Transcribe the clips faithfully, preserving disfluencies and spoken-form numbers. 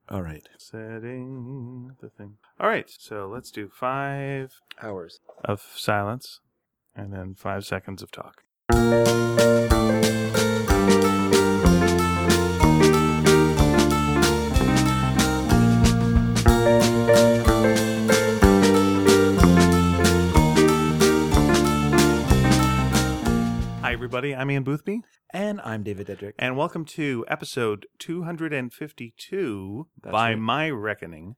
All right. Setting the thing. All right, so let's do five Hours. of silence and then five seconds of talk. Hi, everybody. I'm Ian Boothby. And I'm David Dedrick. And welcome to episode two hundred fifty-two, That's by right. my reckoning,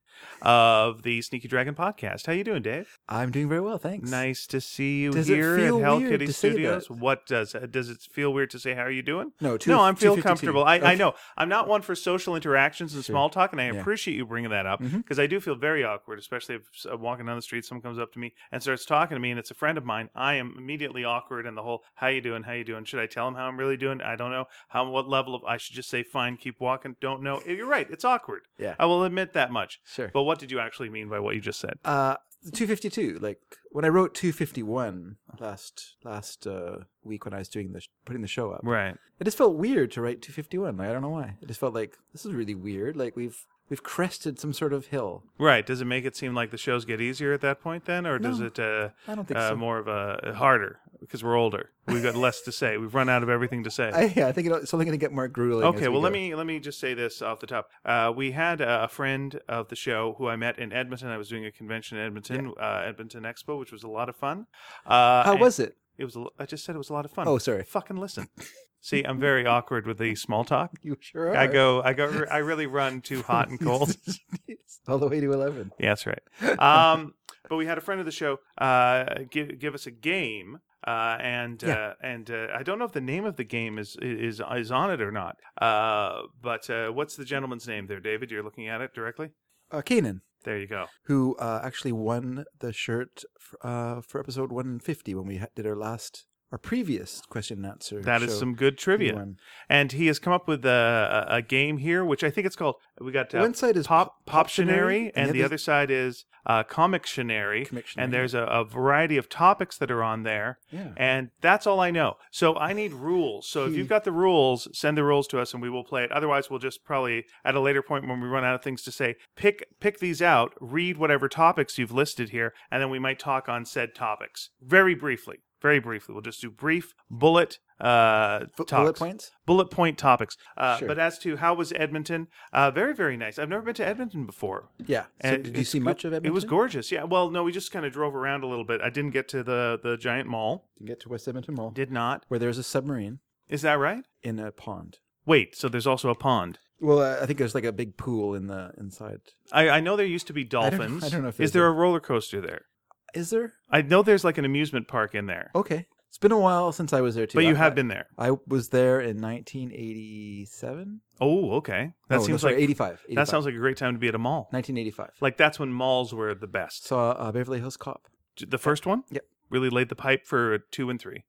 of the Sneaky Dragon podcast. How you doing, Dave? I'm doing very well, thanks. Nice to see you Does it here feel at Hell weird Kitty to say Studios. that? What does does it feel weird to say how are you doing? No, two, no, I'm feel two fifty-two. comfortable. I, I Okay. know I'm not one for social interactions and Sure. small talk, and I Yeah. appreciate you bringing that up Mhm. because I do feel very awkward, especially if I'm walking down the street, someone comes up to me and starts talking to me, and it's a friend of mine. I am immediately awkward, and the whole "How you doing? How you doing?" Should I tell him how I'm really doing? I don't know how what level of. I should just say fine, keep walking. Don't know. You're right. It's awkward. Yeah. I will admit that much. Sure. But what did you actually mean by what you just said? Uh, two fifty-two. Like when I wrote two fifty-one last last uh, week when I was doing the sh- putting the show up, Right. it just felt weird to write two fifty-one. Like, I don't know why. It just felt like this is really weird. Like we've we've crested some sort of hill. Right. Does it make it seem like the shows get easier at that point then? Or does No, it uh, I don't think uh, so. more of a harder because we're older? We've got less to say. We've run out of everything to say. I, yeah, I think it, it's only going to get more grueling. Okay, as we well, let go. me let me just say this off the top. Uh, we had a friend of the show who I met in Edmonton. I was doing a convention in Edmonton, uh, Edmonton Expo, which was a lot of fun. Uh, How and was it? It was. a lo- I just said it was a lot of fun. Oh, sorry. Fucking listen. See, I'm very awkward with the small talk. You sure are. I go. I go. I really run too hot and cold. All the way to eleven. Yeah, that's right. Um, but we had a friend of the show uh, give give us a game, uh, and Yeah. uh, and uh, I don't know if the name of the game is is is on it or not. Uh, but uh, what's the gentleman's name there, David? You're looking at it directly. Uh, Kanan, There you go. who uh, actually won the shirt f- uh, for episode one fifty when we ha- did our last, our previous question and answer. That is show. some good He trivia. won. And he has come up with a, a, a game here, which I think it's called. We got uh, One side is Pop Pop- Poptionary, Poptionary, and the other side is uh, Comictionary. Comictionary. And there's a, a variety of topics that are on there. Yeah. And that's all I know. So I need rules. So if He- you've got the rules, send the rules to us and we will play it. Otherwise, we'll just probably, at a later point when we run out of things to say, pick pick these out, read whatever topics you've listed here, and then we might talk on said topics. Very briefly. Very briefly. We'll just do brief bullet uh, F- talks. bullet points? Bullet point topics. Uh, Sure. But as to how was Edmonton, uh, very, very nice. I've never been to Edmonton before. Yeah. So And did you it's see go- much of Edmonton? It was gorgeous. Yeah. Well, no, we just kind of drove around a little bit. I didn't get to the, the giant mall. You get to West Edmonton Mall, Did not. where there's a submarine Is that right? in a pond. Wait, so there's also a pond. Well, uh, I think there's like a big pool in the inside. I, I know there used to be don't- dolphins. I don't know if Is there's there a- a roller coaster there? Is there? I know there's like an amusement park in there. Okay. It's been a while since I was there too. But you I- have I- been there. I was there in nineteen eighty-seven. Oh, okay. That oh, no, seems sorry, like eighty-five. that eighty-five. sounds like a great time to be at a mall. nineteen eighty-five. Like that's when malls were the best. Saw uh, Beverly Hills Cop. The first one? Yep. Really laid the pipe for two and three.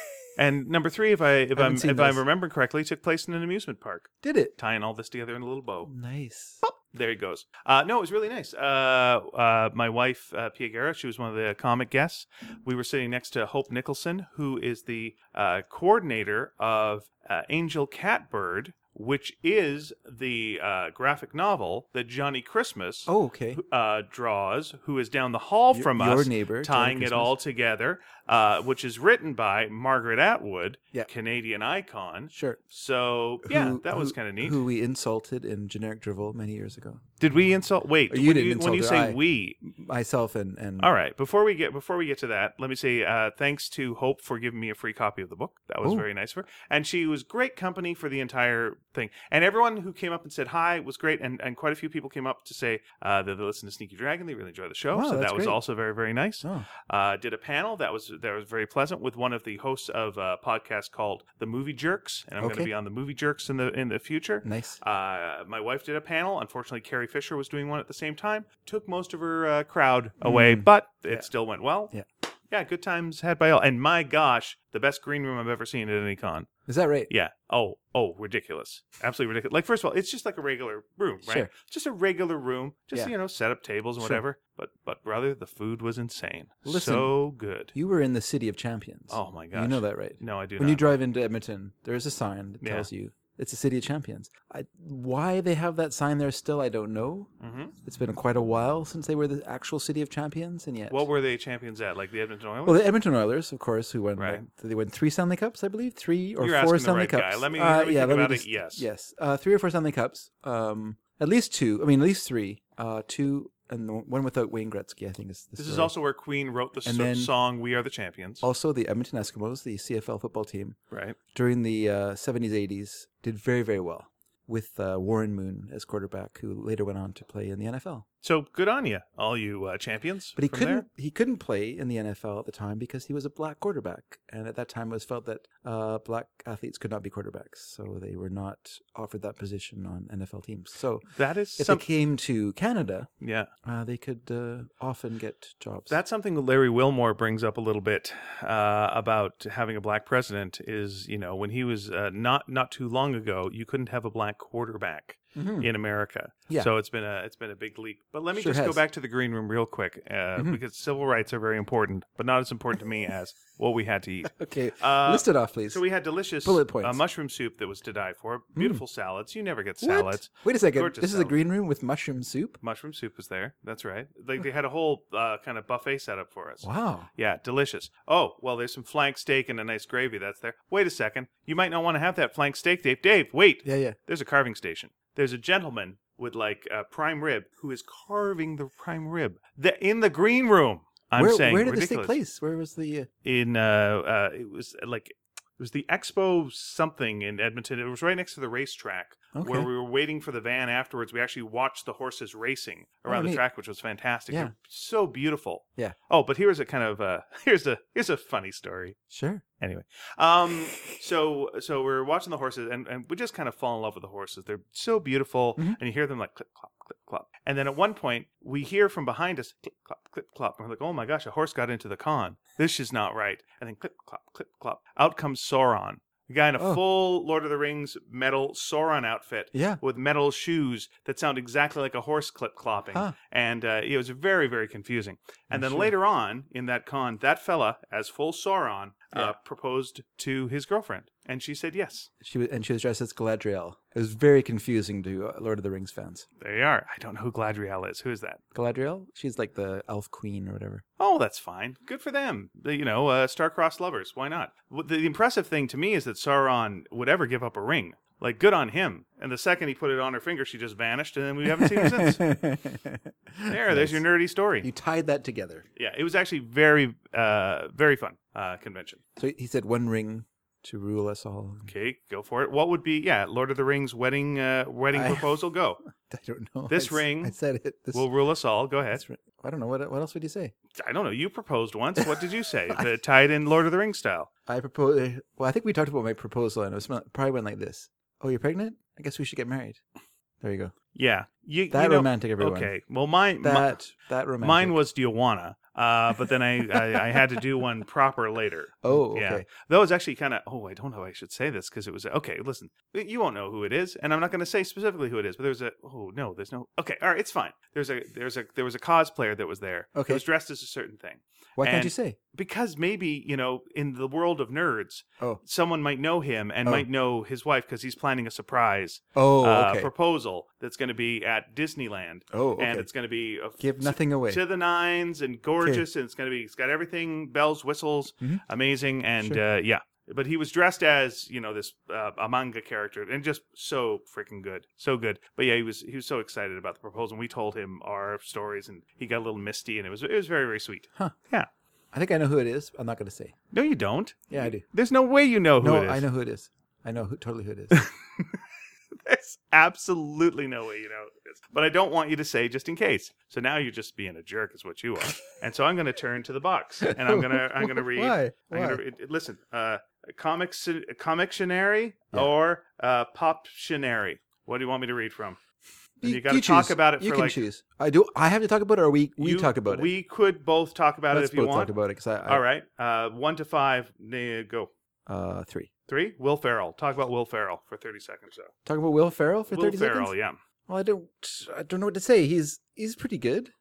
And number three, if I if Haven't I'm seen if I those. remember correctly, took place in an amusement park. Did it? Tying all this together in a little bow. Nice. There he goes. Uh, no, it was really nice. Uh, uh, my wife, uh, Pia Guerra, she was one of the comic guests. We were sitting next to Hope Nicholson, who is the uh, coordinator of uh, Angel Catbird, which is the uh, graphic novel that Johnny Christmas Oh, okay. uh, draws, who is down the hall Your- from your us, neighbor, Johnny tying it Christmas. all together, uh, which is written by Margaret Atwood, Yeah. Canadian icon. Sure. So, yeah, Who- that was who- kind of neat. Who we insulted in Generic Drivel many years ago. Did we insult? Wait, You when didn't you, insult when you her, say I- we. Myself and and All right, before we get before we get to that, let me say uh, thanks to Hope for giving me a free copy of the book. That was Oh. very nice of her, and she was great company for the entire thing. And everyone who came up and said hi was great, and, and quite a few people came up to say uh, that they listen to Sneaky Dragon. They really enjoy the show, Wow, so that's that was great. also very very nice. Oh. Uh, did a panel that was that was very pleasant with one of the hosts of a podcast called The Movie Jerks, and I'm going to Okay. be on The Movie Jerks in the in the future. Nice. Uh, my wife did a panel. Unfortunately, Carrie Fisher was doing one at the same time. Took most of her uh, crowd away, Mm. but it Yeah. still went well. Yeah. Yeah, good times had by all. And my gosh, the best green room I've ever seen at any con. Is that right? Yeah. Oh, oh, ridiculous. Absolutely ridiculous. Like, first of all, it's just like a regular room, right? Sure. Just a regular room. Just, Yeah. you know, set up tables and Sure. whatever. But, but brother, the food was insane. Listen, so good. You were in the City of Champions. Oh, my gosh. You know that, right? No, I do When not. you drive into Edmonton, there is a sign that Yeah. tells you It's a city of champions. I, why they have that sign there still, I don't know. Mm-hmm. It's been quite a while since they were the actual city of champions, and yet. What were they champions at? Like the Edmonton Oilers? Well, the Edmonton Oilers, of course, who won. Right. Like, they won three Stanley Cups, I believe, three or You're four asking Stanley the right Cups. guy. Let me, uh, let me yeah, think let me about just, it. Yes. Yes, uh, three or four Stanley Cups. Um, at least two. I mean, at least three. Uh, two, and the one without Wayne Gretzky, I think is. The This story. is also where Queen wrote the And so- then- song "We Are the Champions." Also, the Edmonton Eskimos, the C F L football team, Right. during the uh, seventies, eighties, did very, very well with uh, Warren Moon as quarterback, who later went on to play in the N F L. So good on you, all you uh, champions. But he from couldn't. there. He couldn't play in the N F L at the time because he was a black quarterback, and at that time it was felt that uh, black athletes could not be quarterbacks, so they were not offered that position on N F L teams. So That is if some- they came to Canada, yeah. uh, they could uh, often get jobs. That's something that Larry Wilmore brings up a little bit uh, about having a black president. Is you know when he was uh, not not too long ago, you couldn't have a black quarterback Mhm. in America. Yeah. So it's been a it's been a big leap. But let me Sure just go has. back to the green room real quick uh, Mhm. because civil rights are very important, but not as important to me as what we had to eat. Okay, Uh, list it off, please. So we had delicious Bullet points. uh, mushroom soup that was to die for. Beautiful salads. You never get What? salads. Wait a second. Gorgeous This is a salad. green room with mushroom soup. Mushroom soup was there. That's right. Like they had a whole uh, kind of buffet set up for us. Wow. Yeah, delicious. Oh, well, there's some flank steak and a nice gravy that's there. Wait a second. You might not want to have that flank steak, Dave. Dave, wait. Yeah, yeah. There's a carving station. There's a gentleman with like a prime rib who is carving the prime rib the, in the green room. I'm where, saying where did ridiculous. this take place? Where was the? Uh, In uh, uh, it was like it was the Expo something in Edmonton. It was right next to the racetrack Okay. where we were waiting for the van afterwards. We actually watched the horses racing around Oh, the neat. track, which was fantastic. Yeah. They're so beautiful. Yeah. Oh, but here's a kind of uh, here's a here's a funny story. Sure. Anyway, um, so so we're watching the horses, and, and we just kind of fall in love with the horses. They're so beautiful, Mhm. and you hear them like clip clop, clip clop, and then at one point we hear from behind us clip clop, clip clop, and we're like, oh my gosh, a horse got into the con. This is not right. And then clip clop, clip clop, out comes Sauron. A guy in a Oh. full Lord of the Rings metal Sauron outfit Yeah. with metal shoes that sound exactly like a horse clip clopping. Huh. And uh, it was very, very confusing. And I'm then sure. later on in that con, that fella, as full Sauron, Yeah. uh, proposed to his girlfriend. And she said yes. She was, and she was dressed as Galadriel. It was very confusing to uh, Lord of the Rings fans. There you are. I don't know who Gladriel is. Who is that? Galadriel? She's like the elf queen or whatever. Oh, that's fine. Good for them. The, you know, uh, star-crossed lovers. Why not? What- The, the impressive thing to me is that Sauron would ever give up a ring. Like, good on him. And the second he put it on her finger, she just vanished, and then we haven't seen her since. There, there's your nerdy story. You tied that together. Yeah, it was actually very, uh, very fun uh, convention. So he said one ring to rule us all. Okay, go for it. What would be, yeah, Lord of the Rings wedding uh, wedding I- proposal? Go. I don't know. This I s- ring I said it. This, We'll rule us all. Go ahead. this ri- I don't know. What What else would you say? I don't know. You proposed once. What did you say? The tied in Lord of the Rings style. I propose. Well, I think we talked about my proposal, and it was probably went like this. Oh, you're pregnant? I guess we should get married. There you go. Yeah. You, That you know, romantic, everyone. Okay. Well, mine, mi- That that romantic. mine was do you wanna? Uh, but then I, I, I had to do one proper later. Oh, okay. Yeah. That was actually kind of, oh, I don't know if I should say this because it was, okay, listen, you won't know who it is. And I'm not going to say specifically who it is, but there's a, oh, no, there's no, okay, all right, it's fine. There's a, there's a, there was a cosplayer that was there. Okay. That was dressed as a certain thing. Why can't and- you say? Because maybe, you know, in the world of nerds, Oh. someone might know him and Oh. might know his wife because he's planning a surprise Oh, uh, okay. proposal that's going to be at Disneyland. oh, okay. And it's going to be a, Give nothing away. to the nines and gorgeous, and it's going to be, it's got everything, bells, whistles, Mhm. amazing, and Sure. uh, yeah. But he was dressed as, you know, this uh, a manga character, and just so freaking good, so good. But yeah, he was he was so excited about the proposal. And we told him our stories, and he got a little misty, and it was it was very very sweet. Huh. Yeah. I think I know who it is. I'm not going to say. No, you don't. Yeah, I do. There's no way you know who no, it is. I know who it is. I know who, totally who it is. There's absolutely no way you know who it is. But I don't want you to say just in case. So now you're just being a jerk, is what you are. And so I'm going to turn to the box, and I'm gonna I'm gonna read. Why? I'm Why? gonna read, listen. Uh, comics, comictionary Yeah. or uh, poptionary. What do you want me to read from? And you got to you talk choose. about it You for can like. choose. I do. I have to talk about it, or we we you- talk about it. We could both talk about Let's it if you both want. talk about it because I, I All right. Uh, one to five. eh, Go. uh three. Three. Will Ferrell. Talk about Will Ferrell for thirty seconds. So. Talk about Will Ferrell for Will thirty Ferrell. seconds. Yeah. Well, I don't. I don't know what to say. He's he's pretty good.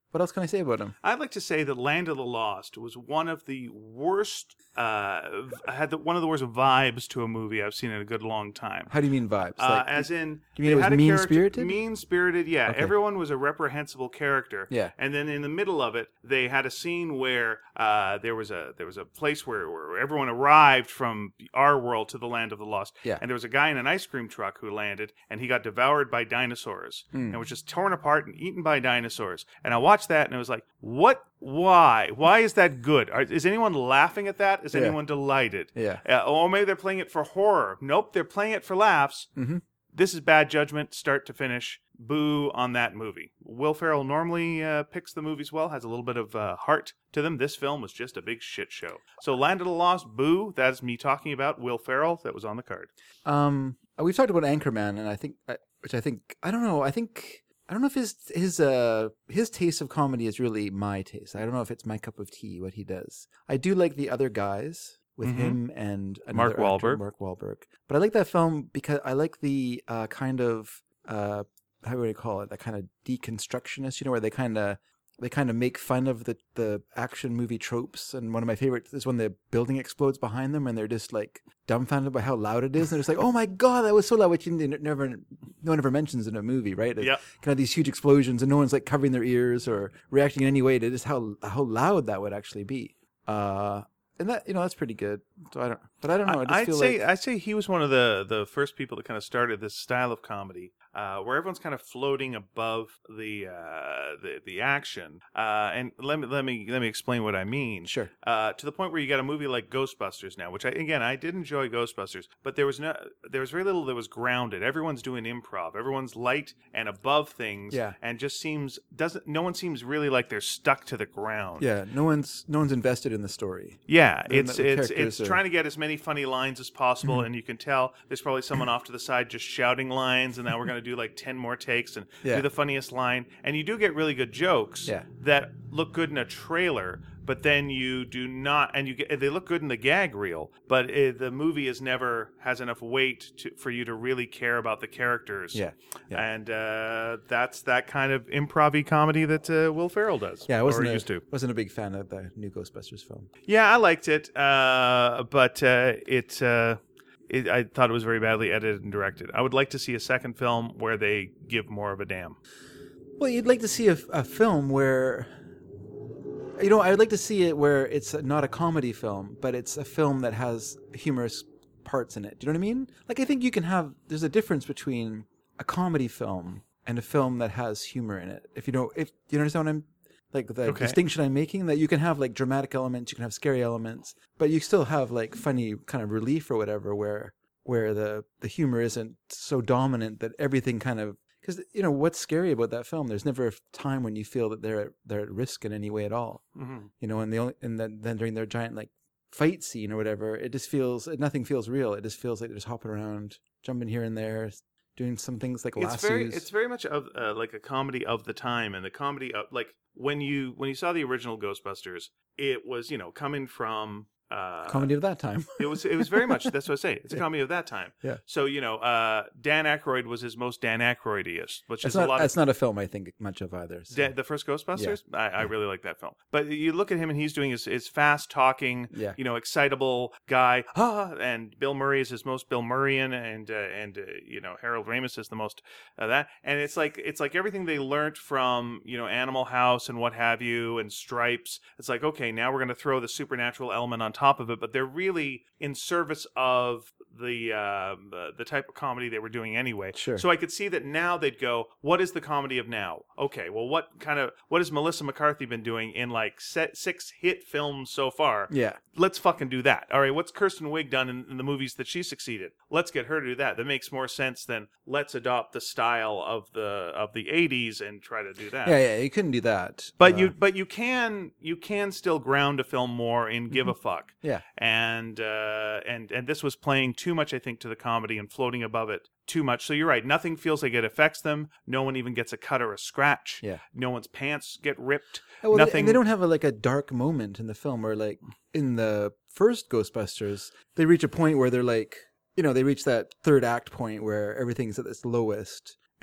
What else can I say about him? I'd like to say that Land of the Lost was one of the worst, uh, had the, one of the worst vibes to a movie I've seen in a good long time. How do you mean vibes? Uh, Like, as in, you mean it was had a mean character- spirited? Mean-spirited, yeah. Okay. Everyone was a reprehensible character. Yeah. And then in the middle of it, they had a scene where uh, there was a there was a place where, where everyone arrived from our world to the Land of the Lost. Yeah. And there was a guy in an ice cream truck who landed, and he got devoured by dinosaurs Hmm. and was just torn apart and eaten by dinosaurs. And I watched that, and it was like, what? Why? Why is that good? Are, is anyone laughing at that? Is Yeah. anyone delighted? Yeah. Uh, or maybe they're playing it for horror. Nope, they're playing it for laughs. Mm-hmm. This is bad judgment, start to finish. Boo on that movie. Will Ferrell normally uh, picks the movies well, has a little bit of uh, heart to them. This film was just a big shit show. So Land of the Lost, boo. That is me talking about Will Ferrell. That was on the card. Um, we've talked about Anchorman, and I think, uh, which I think, I don't know, I think, I don't know if his his uh his taste of comedy is really my taste. I don't know if it's my cup of tea what he does. I do like The Other Guys with Mhm. him and Mark another actor, Wahlberg. Mark Wahlberg. But I like that film because I like the uh kind of uh how would I call it? That kind of deconstructionist, you know, where they kind of they kind of make fun of the, the action movie tropes. And one of my favorites is when the building explodes behind them and they're just like dumbfounded by how loud it is. And it's like, oh my God, that was so loud, which you never, no one ever mentions in a movie, right? Yep. Kind of these huge explosions and no one's like covering their ears or reacting in any way to just how, how loud that would actually be. Uh, and that, you know, that's pretty good. So I don't, but I don't know. I just I'd feel say like, I'd say he was one of the, the first people that kind of started this style of comedy, uh, where everyone's kind of floating above the uh, the the action. Uh, and let me let me let me explain what I mean. sure. Uh, to the point where you got a movie like Ghostbusters now, which I again I did enjoy Ghostbusters, but there was no there was very little that was grounded. Everyone's doing improv. Everyone's light and above things. Yeah. And just seems doesn't no one seems really like they're stuck to the ground. Yeah. No one's, no one's invested in the story. Yeah, And it's the it's characters it's are- trying to get as many funny lines as possible, and you can tell there's probably someone off to the side just shouting lines, and now we're going to do like ten more takes and Yeah. do the funniest line, and you do get really good jokes Yeah. that look good in a trailer, but then you do not, and you get they look good in the gag reel, but it, the movie is never has enough weight to, for you to really care about the characters. Yeah. Yeah. And uh, that's that kind of improv-y comedy that uh, Will Ferrell does. Yeah. I wasn't or a, used to. wasn't a big fan of the new Ghostbusters film. Yeah, I liked it, uh, but uh, it, uh, it I thought it was very badly edited and directed. I would like to see a second film where they give more of a damn. Well, you'd like to see a, a film where, you know, I'd like to see it where it's not a comedy film, but it's a film that has humorous parts in it. Do you know what I mean? Like, I think you can have, there's a difference between a comedy film and a film that has humor in it. If you know, if you understand what I'm, like the Okay. distinction I'm making, that you can have like dramatic elements, you can have scary elements, but you still have like funny kind of relief or whatever, where where the the humor isn't so dominant that everything kind of, because you know what's scary about that film. There's never a time when you feel that they're at, they're at risk in any way at all. Mm-hmm. You know, and the only and then, then during their giant like fight scene or whatever, it just feels nothing feels real. It just feels like they're just hopping around, jumping here and there, doing some things like lassos. It's very, it's very much of uh, like a comedy of the time, and the comedy of like when you when you saw the original Ghostbusters, it was you know coming from. Uh, Comedy of that time. It was it was very much that's what I say. It's a comedy of that time. Yeah. So you know, uh, Dan Aykroyd was his most Dan Aykroyd-iest, which It's is a not. lot. Of, It's not a film I think much of either. so- Da- the first Ghostbusters, I, I really like that film. But you look at him, and he's doing his, his fast talking, Yeah. you know, excitable guy. Ah, and Bill Murray is his most Bill Murrayan, and uh, and uh, you know Harold Ramis is the most uh, that. And it's like it's like everything they learned from you know Animal House and what have you, and Stripes. It's like okay, now we're going to throw the supernatural element on top of it, but they're really in service of the uh, the, the type of comedy they were doing anyway. Sure. So I could see that now they'd go, what is the comedy of now? Okay, well, what kind of what has Melissa McCarthy been doing in like set, six hit films so far? Yeah. Let's fucking do that. All right, what's Kirsten Wiig done in, in the movies that she succeeded? Let's get her to do that. That makes more sense than let's adopt the style of the of the eighties and try to do that. Yeah. Yeah. You couldn't do that. But Uh, you but you can you can still ground a film more in give a fuck. Yeah. And uh, and and this was playing too much, I think, to the comedy and floating above it too much. So you're right. Nothing feels like it affects them. No one even gets a cut or a scratch. Yeah. No one's pants get ripped. Oh, well, they- Nothing. and they don't have a, like a dark moment in the film where, like, in the first Ghostbusters, they reach a point where they're like, you know, they reach that third act point where everything's at its lowest,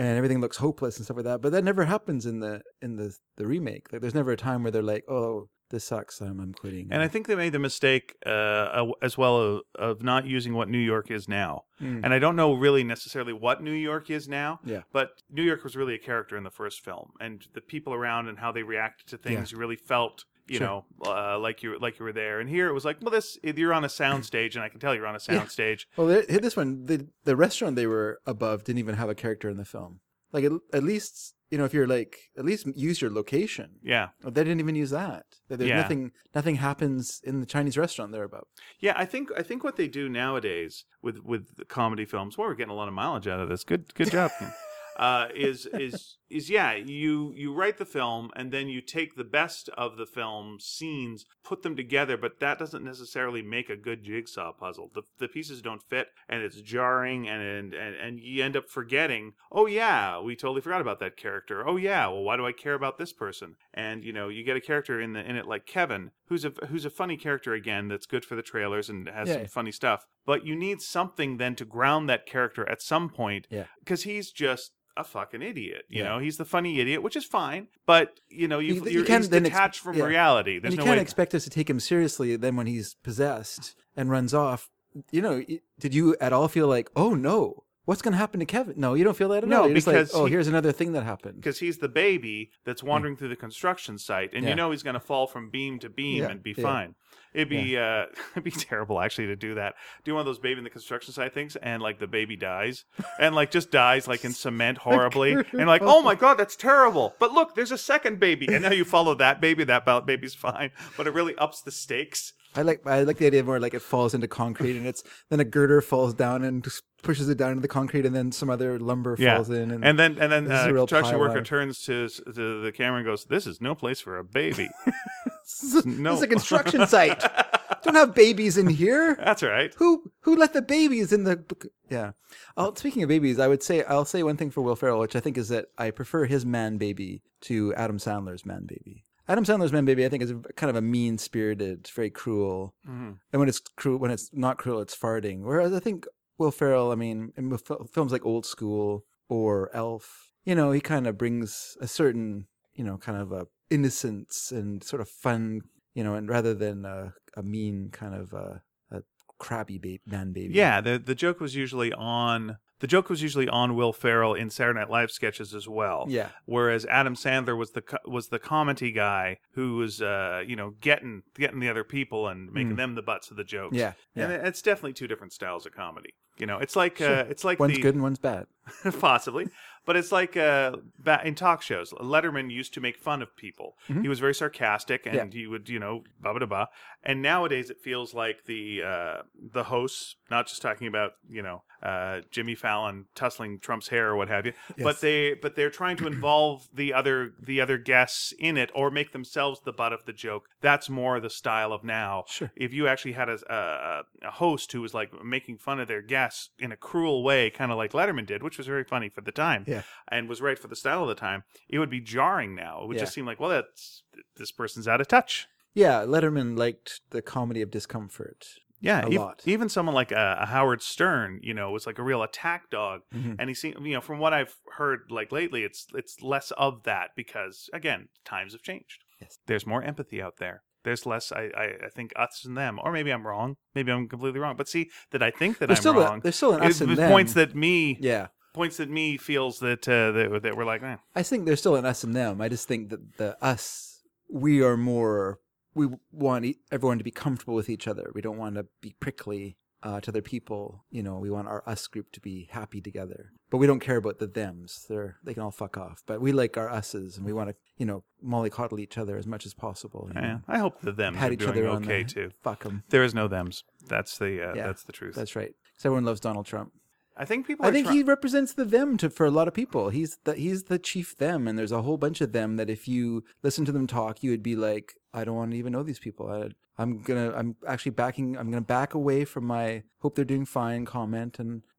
and everything looks hopeless and stuff like that. But that never happens in the in the the remake. Like, there's never a time where they're like, oh, this sucks, I'm, I'm quitting. And I think they made the mistake uh, as well of, of not using what New York is now. Mm. And I don't know really necessarily what New York is now, yeah. but New York was really a character in the first film. And the people around and how they reacted to things, yeah. you really felt, you sure. know, uh, like you like you were there. And here it was like, well, this you're on a soundstage, and I can tell you're on a soundstage. Yeah. Well, this one, the, the restaurant they were above didn't even have a character in the film. Like, at, at least... You know, if you're like, at least use your location. Yeah. They didn't even use that. There's yeah. nothing, nothing happens in the Chinese restaurant they're about. Yeah, I think I think what they do nowadays with with the comedy films, well, we're getting a lot of mileage out of this. Good good job. uh, is is is yeah, you you write the film and then you take the best of the film scenes, put them together, but that doesn't necessarily make a good jigsaw puzzle. The the pieces don't fit, and it's jarring, and and and, and you end up forgetting. Oh yeah, we totally forgot about that character. Oh yeah, well, why do I care about this person? And you know, you get a character in the in it like Kevin, who's a who's a funny character again, that's good for the trailers and has yeah. some funny stuff. But you need something then to ground that character at some point, yeah, because he's just a fucking idiot, you yeah. know. He's the funny idiot, which is fine, but you know, you, you, you're, you can't he's then detached ex- from yeah. reality. There's and you no can't way expect us to take him seriously. Then when he's possessed and runs off, you know, did you at all feel like, oh no, what's going to happen to Kevin? No, you don't feel that at no, all. You're because just like, oh, he, here's another thing that happened. Because he's the baby that's wandering yeah. through the construction site, and yeah. you know he's going to fall from beam to beam yeah. and be yeah. fine. It'd be yeah. uh, it'd be terrible actually to do that. Do one of those baby in the construction site things, and like the baby dies, and like just dies like in cement horribly, and like, oh my god, that's terrible. But look, there's a second baby, and now you follow that baby. That baby's fine, but it really ups the stakes. I like I like the idea more like it falls into concrete, and it's then a girder falls down and pushes it down into the concrete, and then some other lumber yeah. falls in, and, and then and then uh, a construction worker of... turns to, to the camera and goes, "This is no place for a baby. this, is, no. this is a construction site. Don't have babies in here." That's right. Who who let the babies in the? Yeah. Oh, speaking of babies, I would say I'll say one thing for Will Ferrell, which I think is that I prefer his man baby to Adam Sandler's man baby. Adam Sandler's Man Baby, I think, is a, kind of a mean-spirited, very cruel. Mm-hmm. And when it's cruel, when it's not cruel, it's farting. Whereas I think Will Ferrell, I mean, in films like Old School or Elf, you know, he kind of brings a certain, you know, kind of a innocence and sort of fun, you know, and rather than a, a mean kind of a, a crabby ba- man baby. Yeah, the the joke was usually on. The joke was usually on Will Ferrell in Saturday Night Live sketches as well. Yeah. Whereas Adam Sandler was the was the comedy guy who was, uh, you know, getting getting the other people and making mm. them the butts of the jokes. Yeah. yeah. And it's definitely two different styles of comedy. You know, it's like sure. uh, it's like one's the, good and one's bad, possibly. But it's like uh, in talk shows. Letterman used to make fun of people. Mm-hmm. He was very sarcastic, and yeah. he would, you know, blah blah blah. And nowadays, it feels like the uh, the hosts, not just talking about, you know, uh, Jimmy Fallon tussling Trump's hair or what have you, yes. but they but they're trying to involve the other the other guests in it or make themselves the butt of the joke. That's more the style of now. Sure. If you actually had a, a, a host who was like making fun of their guests in a cruel way, kind of like Letterman did, which was very funny for the time. Yeah. And was right for the style of the time, it would be jarring now. It would yeah. just seem like, well, that's this person's out of touch. Yeah, Letterman liked the comedy of discomfort. Yeah, a even, lot. even someone like a, a Howard Stern, you know, was like a real attack dog. Mm-hmm. And he seemed, you know, from what I've heard like lately, it's it's less of that because, again, times have changed. Yes. There's more empathy out there. There's less, I, I, I think, us and them. Or maybe I'm wrong. Maybe I'm completely wrong. But see, that I think that there's I'm still wrong. A, there's still an us it, and it them. Points that me... Yeah. Points that me feels that uh, that, that we're like, eh. I think there's still an us and them. I just think that the us, we are more, we want e- everyone to be comfortable with each other. We don't want to be prickly uh, to other people. You know, we want our us group to be happy together. But we don't care about the thems. They're, they can all fuck off. But we like our us's, and we want to, you know, mollycoddle each other as much as possible. You yeah, know? I hope the thems Pat are each doing other on okay, the, too. Fuck them. There is no thems. That's the uh, yeah, that's the truth. That's right. Because everyone loves Donald Trump. I think people. I are think try- he represents the them to for a lot of people. He's the he's the chief them, and there's a whole bunch of them that if you listen to them talk, you would be like, I don't want to even know these people. I, I'm gonna I'm actually backing. I'm gonna back away from my hope they're doing fine comment, and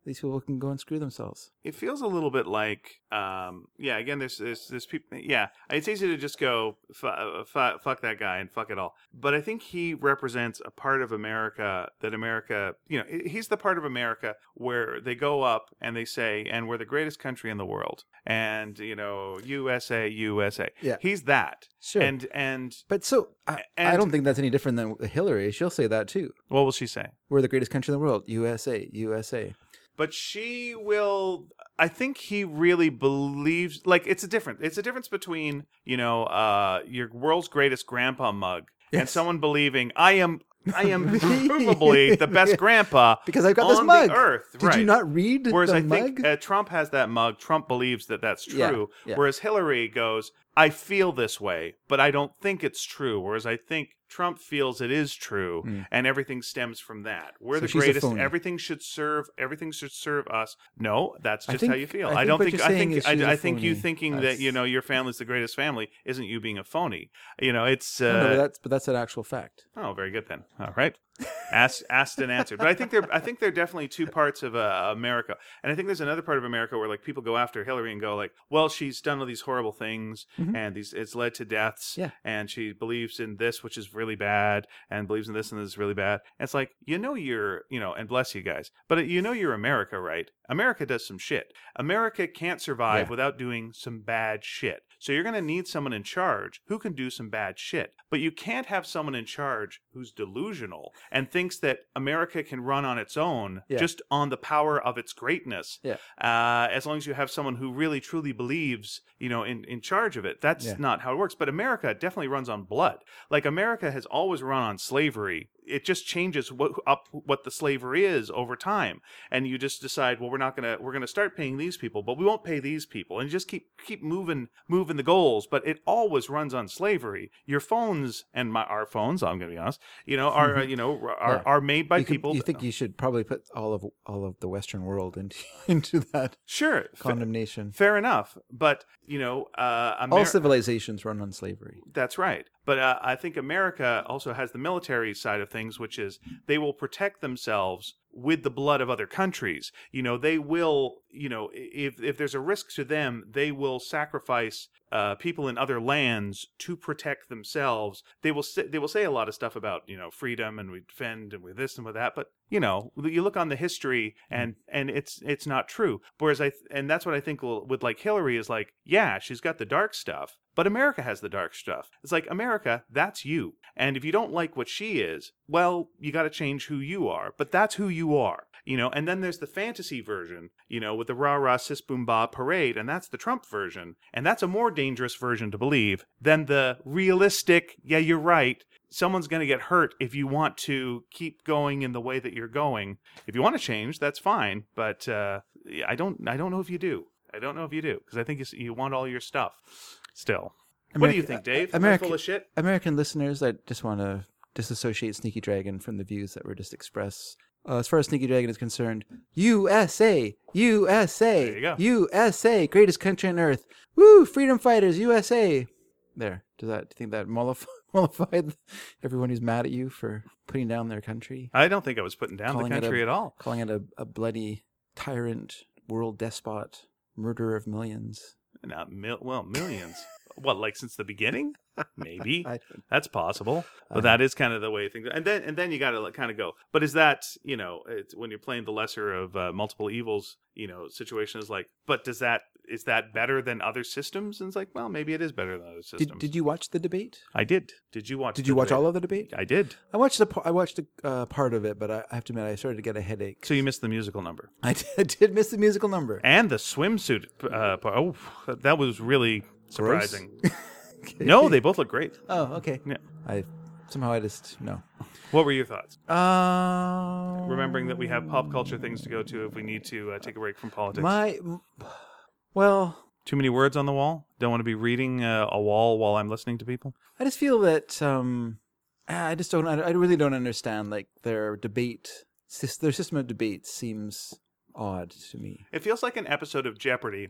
these people can go and screw themselves. It feels a little bit like, um, yeah. Again, there's there's, there's people. Yeah, it's easy to just go f- f- fuck that guy and fuck it all. But I think he represents a part of America that America, you know, he's the part of America where they go up and they say, and we're the greatest country in the world, and you know, U S A, U S A. Yeah. He's that. Sure. And and But so I, and, I don't think that's any different than Hillary. She'll say that too. What will she say? We're the greatest country in the world. U S A, U S A. But she will. I think he really believes. Like it's a different. It's a difference between you know uh, your world's greatest grandpa mug Yes. and someone believing I am. I am provably the best grandpa Because I've got on this mug. the earth. Did right. you not read Whereas the I mug? think uh, Trump has that mug. Trump believes that that's Yeah, true. yeah. Whereas Hillary goes, I feel this way, but I don't think it's true. Whereas I think Trump feels it is true, Mm. and everything stems from that. We're So the she's a greatest. phony. Everything should serve. Everything should serve us. No, that's I just think- how you feel. I I, think don't what think. you're I saying think. is she's I, a I think you phony. thinking That's- that you know your family's the greatest family isn't you being a phony. You know, it's. Uh, No, no, but that's but that's an actual fact. Oh, very good then. All right, asked, asked and answered. But I think they're, I think they're definitely two parts of uh, America, and I think there's another part of America where like people go after Hillary and go like, well, she's done all these horrible things, Mhm. and these it's led to deaths, Yeah. and she believes in this, which is really bad, and believes in this and this is really bad. And it's like you know you're, you know, and bless you guys, but you know you're America, right? America does some shit. America can't survive Yeah. without doing some bad shit. So you're going to need someone in charge who can do some bad shit. But you can't have someone in charge who's delusional and thinks that America can run on its own Yeah. just on the power of its greatness. Yeah. Uh, as long as you have someone who really truly believes, you know, in, in charge of it. That's Yeah. not how it works. But America definitely runs on blood. Like America has always run on slavery. It just changes what up what the slavery is over time, and you just decide, well, we're not gonna we're gonna start paying these people, but we won't pay these people, and you just keep keep moving moving the goals. But it always runs on slavery. Your phones and my our phones, I'm gonna be honest, you know, are you know are Yeah. are made by you could- people. you think you should probably put all of all of the Western world into into that sure, fa- condemnation. fair enough, but you know, uh, All Ameri- civilizations run on slavery. That's right. But uh, I think America also has the military side of things, which is they will protect themselves with the blood of other countries. You know, they will, you know, if if there's a risk to them, they will sacrifice uh, people in other lands to protect themselves. They will say, they will say a lot of stuff about, you know, freedom and we defend and we this and with that, but you know, you look on the history and and it's it's not true. Whereas I th- and that's what I think will, with like Hillary is like, yeah, she's got the dark stuff, but America has the dark stuff. It's like, America, that's you. And if you don't like what she is, well, you got to change who you are. But that's who you are, you know. And then there's the fantasy version, you know, with the rah rah sis boom ba parade, and that's the Trump version, and that's a more dangerous version to believe than the realistic. Yeah, you're right. Someone's going to get hurt if you want to keep going in the way that you're going. If you want to change, that's fine. But uh, I don't. I don't know if you do. I don't know if you do because I think you, you want all your stuff still. What do you America- think, Dave? Am I America- full of shit? American listeners, I just want to disassociate Sneaky Dragon from the views that were just expressed. Uh, as far as Sneaky Dragon is concerned, U S A, U S A, There you go. U S A, greatest country on earth. Woo, freedom fighters, U S A. There. Does that? Do you think that mollif- mollified everyone who's mad at you for putting down their country, I don't think I was putting down Calling the it country a- at all. calling it a, a bloody tyrant, world despot, murderer of millions? Not mil- well, millions. What, like since the beginning? Maybe I, that's possible, but I- that is kind of the way things. And then, and then you got to kind of go. But is that you know, it's, when you're playing the lesser of uh, multiple evils, you know, situation is like, but does that is that better than other systems? And it's like, well, maybe it is better than other systems. did, did you watch the debate? I did. Did you watch? Did the you watch debate? all of the debate? I did. I watched a, par- I watched a uh, part of it, but I, I have to admit I started to get a headache. So you missed the musical number I did, I did miss the musical number. and the swimsuit. Uh, part. Oh, that was really Gross? surprising. Okay. No, they both look great. Oh, okay. Yeah. I somehow I just no. What were your thoughts? Um, Remembering that we have pop culture things to go to if we need to uh, take a break from politics. my well, Too many words on the wall? Don't want to be reading uh, a wall while I'm listening to people? I just feel that um, I just don't. I really don't understand like their debate. sys- Their system of debate seems odd to me. It feels like an episode of Jeopardy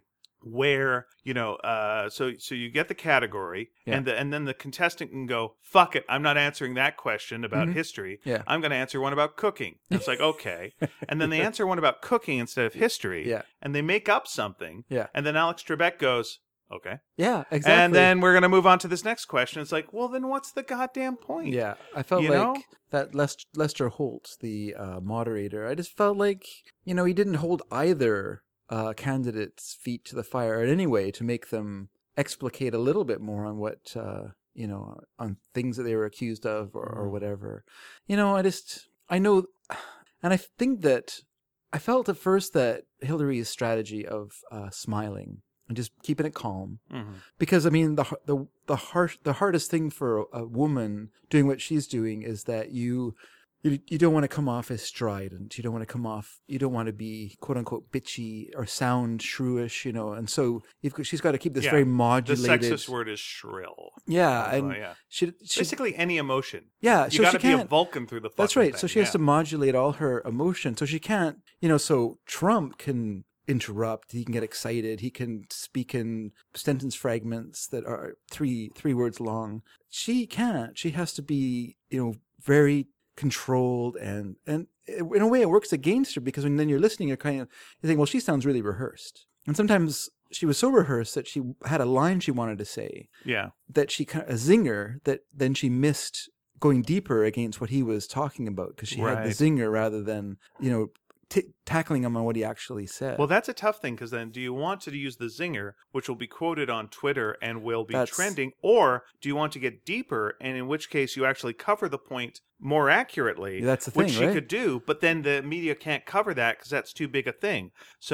where, you know, uh, so so you get the category, Yeah. and the, and then the contestant can go, fuck it, I'm not answering that question about Mhm. history. Yeah. I'm going to answer one about cooking. And it's like, okay. And then they answer one about cooking instead of history, Yeah. and they make up something. Yeah. And then Alex Trebek goes, okay. Yeah, exactly. And then we're going to move on to this next question. It's like, well, then what's the goddamn point? Yeah, I felt You like know? that Lester, Lester Holt, the uh, moderator, I just felt like, you know, he didn't hold either uh, candidate's feet to the fire in any way to make them explicate a little bit more on what, uh, you know, on things that they were accused of or, or whatever. You know, I just, I know, and I think that, I felt at first that Hillary's strategy of uh, smiling and just keeping it calm, Mm-hmm. because I mean the the the hard the hardest thing for a, a woman doing what she's doing is that you you, you don't want to come off as strident, you don't want to come off, you don't want to be quote unquote bitchy or sound shrewish, you know, and so you've, got- she's got to keep this Yeah, very The modulated. sexist word is shrill. Yeah, Oh, and yeah. she, she Basically, any emotion. yeah, You so got she to be a can't. Vulcan through the fucking That's right. thing. So she has yeah. to modulate all her emotion. So she can't, you know, so Trump can interrupt, he can get excited, he can speak in sentence fragments that are three three words long. She can't. She has to be, you know, very controlled, and and in a way it works against her, because when then you're listening, you're kind of you think, well, she sounds really rehearsed. And sometimes she was so rehearsed that she had a line she wanted to say, Yeah. that she kind of, a zinger that then she missed going deeper against what he was talking about, because she had the Right. zinger rather than, you know, t- tackling him on what he actually said. Well, that's a tough thing, because then do you want to use the zinger, which will be quoted on Twitter and will be That's- trending, or do you want to get deeper, and in which case you actually cover the point more accurately, Yeah, that's the which thing, she right? could do, but then the media can't cover that because that's too big a thing.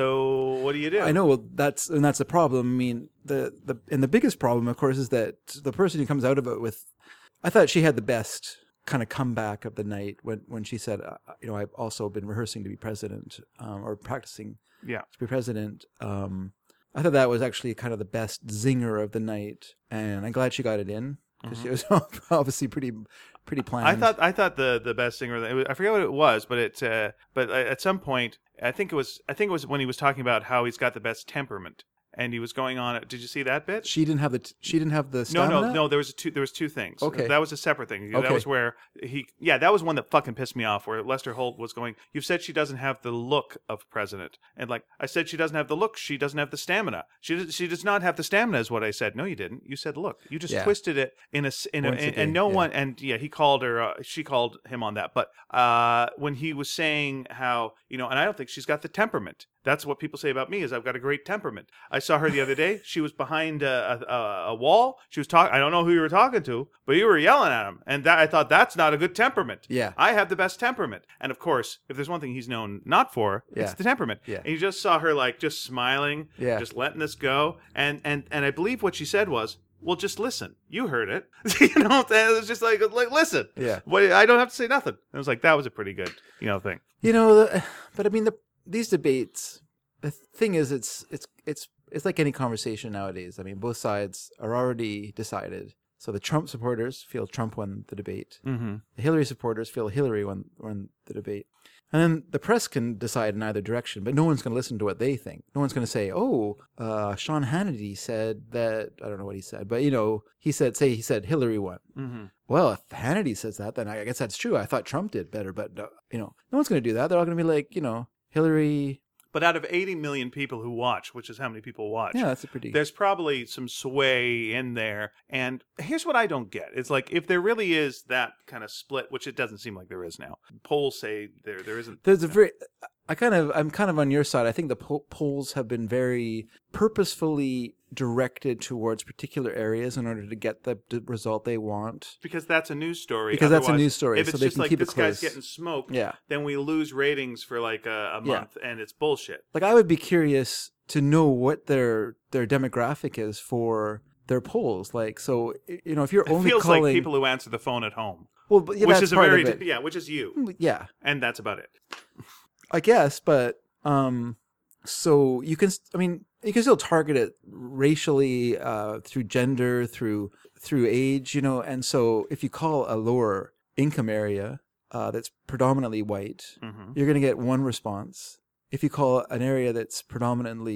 So what do you do? I know, well, that's and that's the problem. I mean, the the and the biggest problem, of course, is that the person who comes out of it with, I thought she had the best kind of comeback of the night when when she said, uh, you know, I've also been rehearsing to be president, um, or practicing Yeah. to be president. Um, I thought that was actually kind of the best zinger of the night, and I'm glad she got it in, because she was obviously pretty pretty planned. I thought I thought the the best singer, it was- I forget what it was, but it uh, but at some point I think it was I think it was when he was talking about how he's got the best temperament, and he was going on it. Did you see that bit? she didn't have the t- she didn't have the No, stamina? no, no. There was two. There was two things. Okay. that was a separate thing. That Okay. was where he. Yeah, that was one that fucking pissed me off. Where Lester Holt was going. You've said she doesn't have the look of president, and like I said, she doesn't have the look. She doesn't have the stamina. She does, she does not have the stamina. Is what I said. No, you didn't. You said look. You just Yeah. twisted it in a s- in a Once and, again, and no yeah. one and yeah he called her. Uh, she called him on that. But uh, when he was saying how you know, and I don't think she's got the temperament. That's what people say about me is I've got a great temperament. I saw her the other day. She was behind a, a, a wall. She was talking. I don't know who you were talking to, but you were yelling at him, and that I thought that's not a good temperament. Yeah. I have the best temperament, and of course, if there's one thing he's known not for, Yeah. it's the temperament. Yeah. And you just saw her like just smiling, Yeah. just letting this go, and and and I believe what she said was, "Well, just listen. You heard it." you know, it was just like like listen. Yeah. What I don't have to say nothing. It was like that was a pretty good you know thing. You know, the, but I mean, the these debates. The thing is, it's it's it's it's like any conversation nowadays. I mean, both sides are already decided. So the Trump supporters feel Trump won the debate. Mm-hmm. The Hillary supporters feel Hillary won won the debate. And then the press can decide in either direction, but no one's going to listen to what they think. No one's going to say, "Oh, uh, Sean Hannity said that." I don't know what he said, but you know, he said, say he said Hillary won. Mm-hmm. Well, if Hannity says that, then I guess that's true. I thought Trump did better, but uh, you know, no one's going to do that. They're all going to be like, you know, Hillary. But out of eighty million people who watch, which is how many people watch, Yeah, that's a pretty. there's probably some sway in there. And here's what I don't get. It's like if there really is that kind of split, which it doesn't seem like there is now. Polls say there there isn't. There's a very. I kind of. I'm kind of on your side. I think the po- polls have been very purposefully directed towards particular areas in order to get the, the result they want. Because that's a news story. Because that's a Otherwise, news story, If so it's they just can like keep it this guy's close. getting smoked, Yeah. then we lose ratings for like a, a Yeah. month, and it's bullshit. Like, I would be curious to know what their their demographic is for their polls. Like, so you know, if you're It only feels calling, like people who answer the phone at home, well, but yeah, which that's is a part very of it. yeah, which is you, Yeah, and that's about it. I guess, but um, so you can. I mean, you can still target it racially, uh, through gender, through through age, you know. And so, if you call a lower income area uh, that's predominantly white, Mm-hmm. you're going to get one response. If you call an area that's predominantly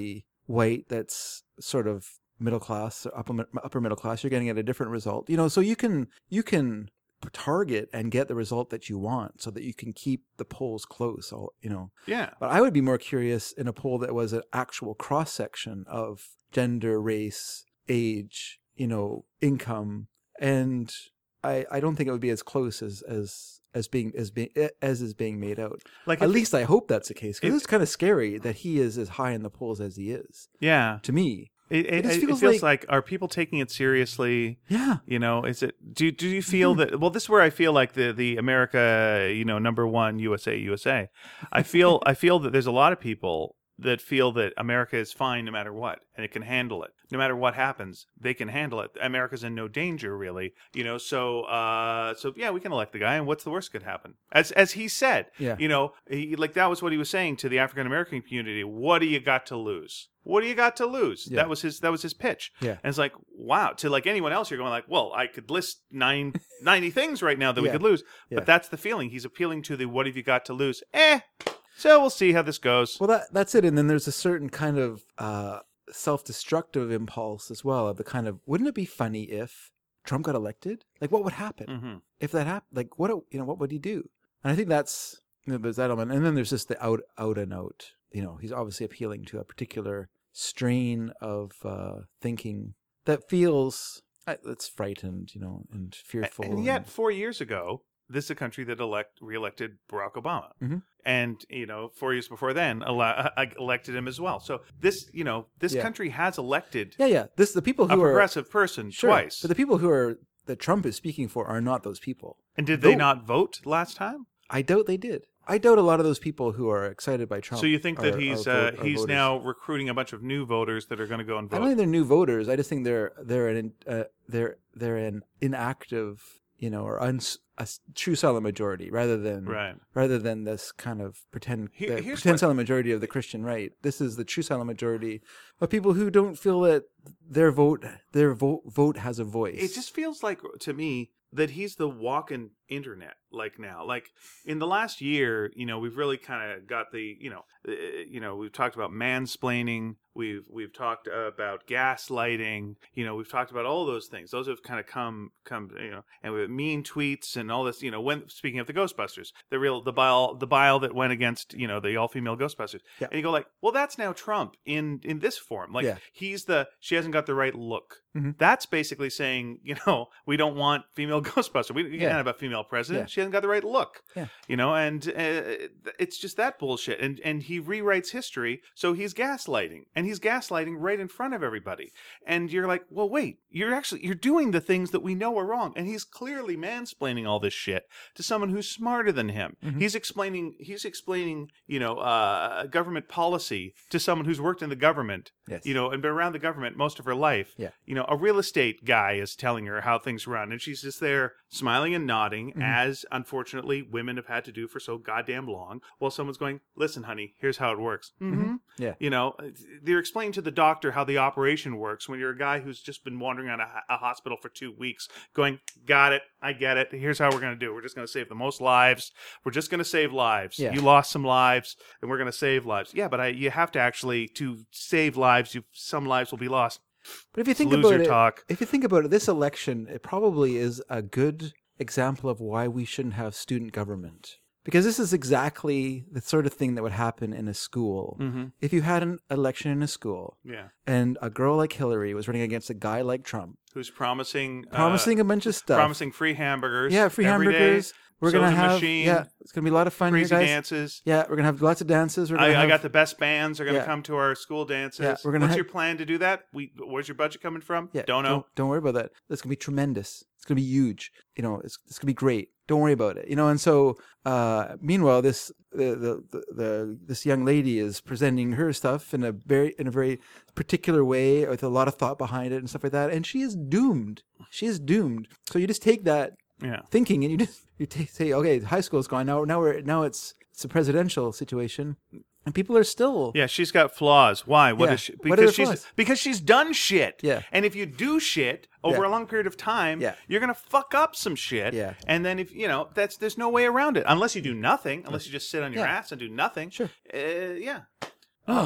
white that's sort of middle class or upper upper middle class, you're getting at a different result. You know, so you can you can target and get the result that you want, so that you can keep the polls close. All you know. Yeah. But I would be more curious in a poll that was an actual cross section of gender, race, age, you know, income, and I I don't think it would be as close as as as being as being as is being made out. Like at if- least I hope that's the case, because if- it's kind of scary that he is as high in the polls as he is. Yeah. To me, It, it, It just it feels feels like- like, are people taking it seriously? yeah. You know, is it, do, do you feel that, well, this is where I feel like the, the America, you know, number one, U S A, U S A. I feel, I feel that there's a lot of people that feel that America is fine no matter what, and it can handle it. No matter what happens, they can handle it. America's in no danger, really. You know, so uh, so yeah, we can elect the guy, and what's the worst could happen? As as he said, Yeah. you know, he, like that was what he was saying to the African American community. What do you got to lose? What do you got to lose? Yeah. That was his that was his pitch. Yeah. And it's like, wow, to like anyone else, you're going like, well, I could list nine, ninety things right now that we Yeah. could lose. Yeah. But that's the feeling. He's appealing to the what have you got to lose? Eh. So we'll see how this goes. Well, that that's it. And then there's a certain kind of uh, self-destructive impulse as well, of the kind of, wouldn't it be funny if Trump got elected? Like, what would happen hmm if that happened? Like, what you know, what would he do? And I think that's, you know, there's that element. And then there's just the out out and out. You know, he's obviously appealing to a particular strain of uh, thinking that feels uh, that's frightened, you know, and fearful. And yet, four years ago, this is a country that elect reelected Barack Obama, Mhm. and you know, four years before then, ele- uh, elected him as well. So this, you know, this Yeah. country has elected yeah, yeah. This the people a who are progressive person sure, twice. but the people who are that Trump is speaking for are not those people. And did they Vote. not vote last time? I doubt they did. I doubt a lot of those people who are excited by Trump. So you think that are- he's are uh, vote- are he's voters. now recruiting a bunch of new voters that are going to go and I vote? don't think they're new voters. I just think they're they're an uh, they're they're an inactive, you know, or uns, a s- true silent majority rather than Right. rather than this kind of pretend Here- the here's pretend what- silent majority of the Christian right. This is the true silent majority of people who don't feel that their vote their vote vote has a voice. It just feels like to me that he's the walking internet like now. Like in the last year, you know, we've really kind of got the, you know, uh, you know, we've talked about mansplaining, we've we've talked about gaslighting, you know, we've talked about all those things. Those have kind of come come, you know, and with mean tweets and all this, you know, when speaking of the Ghostbusters, the real the bile the bile that went against, you know, the all-female Ghostbusters. Yeah. And you go like, well, that's now Trump in in this form. Like Yeah. he's the she hasn't got the right look. Mhm. That's basically saying, you know, we don't want female Ghostbuster. We, we Yeah. can't have a female president. Yeah. She hasn't got the right look. Yeah. You know, and uh, it's just that bullshit. And and he rewrites history, so he's gaslighting, and he's gaslighting right in front of everybody. And you're like, well, wait, you're actually you're doing the things that we know are wrong, and he's clearly mansplaining all this shit to someone who's smarter than him. Mhm. He's explaining he's explaining, you know, uh, government policy to someone who's worked in the government. Yes. You know, and been around the government most of her life. Yeah. You know, a real estate guy is telling her how things run, and she's just there smiling and nodding, Mhm. as unfortunately women have had to do for so goddamn long, while someone's going, listen, honey, here's how it works. Mm-hmm. Yeah. You know, they're explaining to the doctor how the operation works when you're a guy who's just been wandering around a, a hospital for two weeks going, got it, I get it, here's how we're going to do it. We're just going to save the most lives. We're just going to save lives. Yeah. You lost some lives, and we're going to save lives. Yeah, but I, you have to actually, to save lives, you some lives will be lost. But if you think Loser about it, talk. if you think about it, this election, it probably is a good example of why we shouldn't have student government. Because this is exactly the sort of thing that would happen in a school. Mm-hmm. If you had an election in a school Yeah. and a girl like Hillary was running against a guy like Trump, Who's promising uh, promising a bunch of stuff. promising free hamburgers. yeah, free every day, hamburgers. We're going to soda have, machine, yeah, it's going to be a lot of fun here, crazy guys. dances. Yeah, we're going to have lots of dances. We're gonna I, have, I got the best bands are going to Yeah. come to our school dances. Yeah, we're gonna What's ha- your plan to do that? We, where's your budget coming from? Yeah, Don't know. Don't, don't worry about that. It's gonna be tremendous. It's gonna be huge. You know, it's it's gonna be great. Don't worry about it. You know, and so uh, meanwhile, this the, the the the this young lady is presenting her stuff in a very in a very particular way with a lot of thought behind it and stuff like that. And she is doomed. She is doomed. So you just take that Yeah. thinking and you just you t- say, okay, high school's gone. Now now we're now it's it's a presidential situation, and people are still Yeah, she's got flaws. Why? What Yeah. is she? What Because are the she's flaws? because she's done shit. Yeah. And if you do shit over Yeah. a long period of time, Yeah. you're gonna fuck up some shit. Yeah. And then if you know that's there's no way around it unless you do nothing, unless you just sit on your Yeah. ass and do nothing. Sure. Uh, yeah. Oh.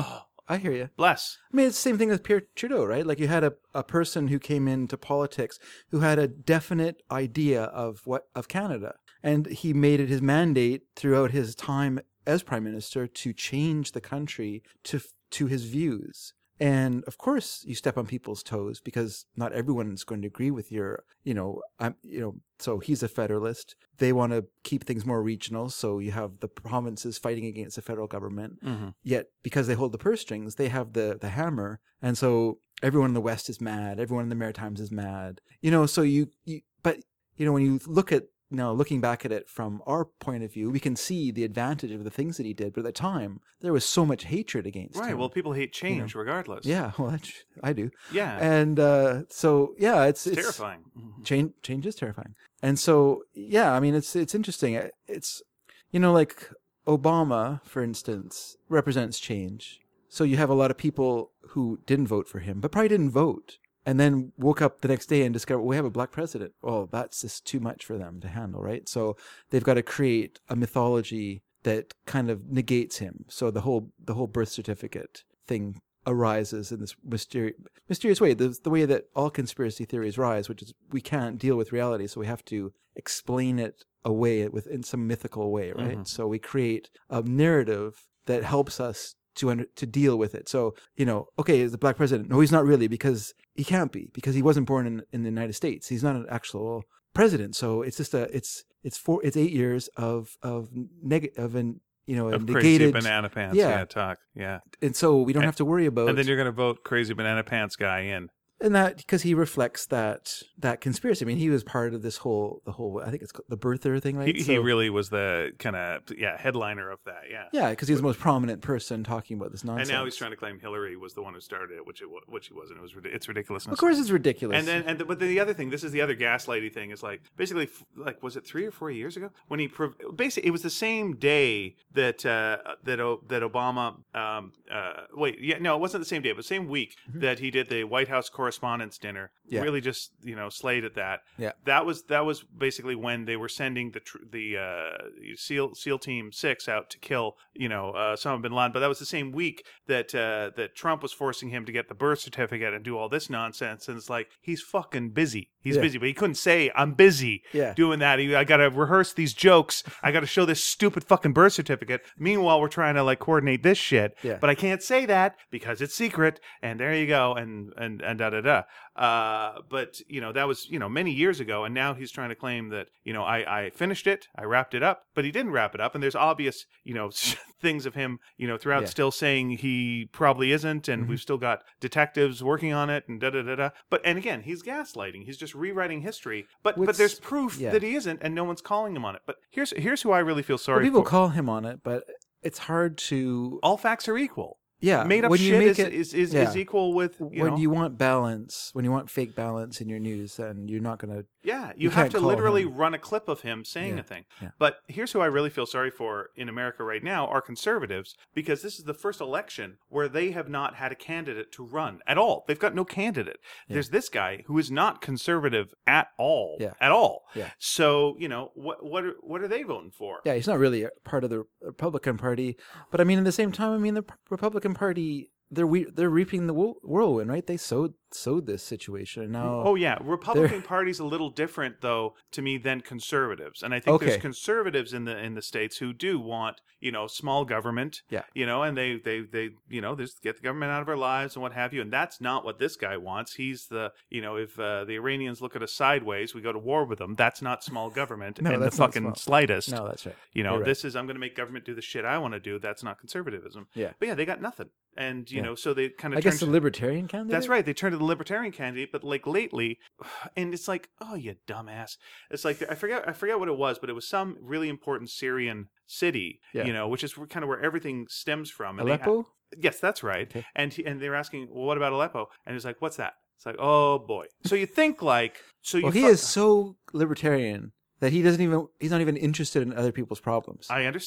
I hear you. Bless. I mean, it's the same thing with Pierre Trudeau, right? Like you had a, a person who came into politics who had a definite idea of what of Canada, and he made it his mandate throughout his time as prime minister to change the country to to his views. And of course, you step on people's toes because not everyone is going to agree with your, you know, I'm, you know. So he's a federalist. They want to keep things more regional. So you have the provinces fighting against the federal government. Mm-hmm. Yet because they hold the purse strings, they have the the hammer. And so everyone in the West is mad. Everyone in the Maritimes is mad. You know. So you, you but you know when you look at now looking back at it from our point of view, we can see the advantage of the things that he did. But at the time, there was so much hatred against right. him. Right. Well, people hate change you know? regardless. Yeah. Well, that's, I do. Yeah. And uh, so, yeah, it's, it's, it's terrifying. Mm-hmm. Change, change is terrifying. And so, yeah, I mean, it's it's interesting. It's, you know, like Obama, for instance, represents change. So you have a lot of people who didn't vote for him, but probably didn't vote. And then woke up the next day and discovered, well, we have a black president. Well, that's just too much for them to handle, right? So they've got to create a mythology that kind of negates him. So the whole the whole birth certificate thing arises in this mysterious mysterious way. The, the way that all conspiracy theories rise, which is we can't deal with reality, so we have to explain it away with in some mythical way, right? Mm-hmm. So we create a narrative that helps us to under, to deal with it. So, you know, okay, is the black president? No, he's not really, because he can't be, because he wasn't born in, in the United States. He's not an actual president. So it's just a, it's, it's four, it's eight years of, of neg, of an, you know, a of negated crazy banana pants. Yeah. yeah talk. Yeah. And so we don't and, have to worry about. And then you're going to vote crazy banana pants guy in. And that, because he reflects that that conspiracy. I mean, he was part of this whole, the whole, I think it's called the birther thing, right? He, so, he really was the kind of, yeah, headliner of that, yeah. Yeah, because he was the most prominent person talking about this nonsense. And now he's trying to claim Hillary was the one who started it, which it which he wasn't. It was it's ridiculousness. Of course, it's ridiculous. And then, and the, but the other thing, this is the other gaslighty thing, is like basically, like was it three or four years ago when he basically it was the same day that uh, that that Obama, um, uh, wait, yeah, no, it wasn't the same day, but the same week mm-hmm. that he did the White House Correspondents' Dinner. Yeah. Really, just you know, slayed at that. Yeah, that was that was basically when they were sending the tr- the uh, SEAL SEAL Team Six out to kill you know uh, Osama bin Laden. But that was the same week that uh, that Trump was forcing him to get the birth certificate and do all this nonsense. And it's like he's fucking busy. He's yeah. busy, but he couldn't say I'm busy yeah. doing that. He, I got to rehearse these jokes. I got to show this stupid fucking birth certificate. Meanwhile, we're trying to like coordinate this shit. Yeah. But I can't say that because it's secret. And there you go. And and and da da da. Uh, but, you know, that was, you know, many years ago. And now he's trying to claim that, you know, I, I finished it. I wrapped it up. But he didn't wrap it up. And there's obvious, you know, things of him, you know, throughout yeah. still saying he probably isn't. And mm-hmm. we've still got detectives working on it and da da da da. But, and again, he's gaslighting. He's just rewriting history. But Which, but there's proof yeah. that he isn't. And no one's calling him on it. But here's here's who I really feel sorry well, people for. People call him on it, but it's hard to. All facts are equal. Yeah, made up when shit you make is, it, is, is, yeah. is equal with you when know, you want balance, when you want fake balance in your news, then you're not going to. Yeah, you, you have to literally him. run a clip of him saying yeah. a thing. Yeah. But here's who I really feel sorry for in America right now are conservatives, because this is the first election where they have not had a candidate to run at all. They've got no candidate. Yeah. There's this guy who is not conservative at all. Yeah. At all. Yeah. So, you know, what what are, what are they voting for? Yeah, he's not really a part of the Republican Party. But I mean, at the same time, I mean, the Republican Party. They're we, they're reaping the whirlwind, right? They sowed sowed this situation. Now, oh yeah, Republican Party's a little different though to me than conservatives, and I think okay. there's conservatives in the in the states who do want you know small government, yeah, you know, and they they they you know just get the government out of our lives and what have you, and that's not what this guy wants. He's the you know if uh, the Iranians look at us sideways, we go to war with them. That's not small government no, in that's the fucking small. slightest. No, that's right. You know, right. this is I'm going to make government do the shit I want to do. That's not conservatism. Yeah, but yeah, they got nothing. And, you yeah. know, so they kind of I guess to, the libertarian candidate? That's right. They turned to the libertarian candidate, but like lately, and it's like, oh, you dumbass. It's like, I forget I forget what it was, but it was some really important Syrian city, yeah. you know, which is kind of where everything stems from. And Aleppo? Ha- yes, that's right. Okay. And he, and they were asking, well, what about Aleppo? And he's like, what's that? It's like, oh, boy. So you think like, so you well, he fu- is so libertarian that he doesn't even, he's not even interested in other people's problems. I understand.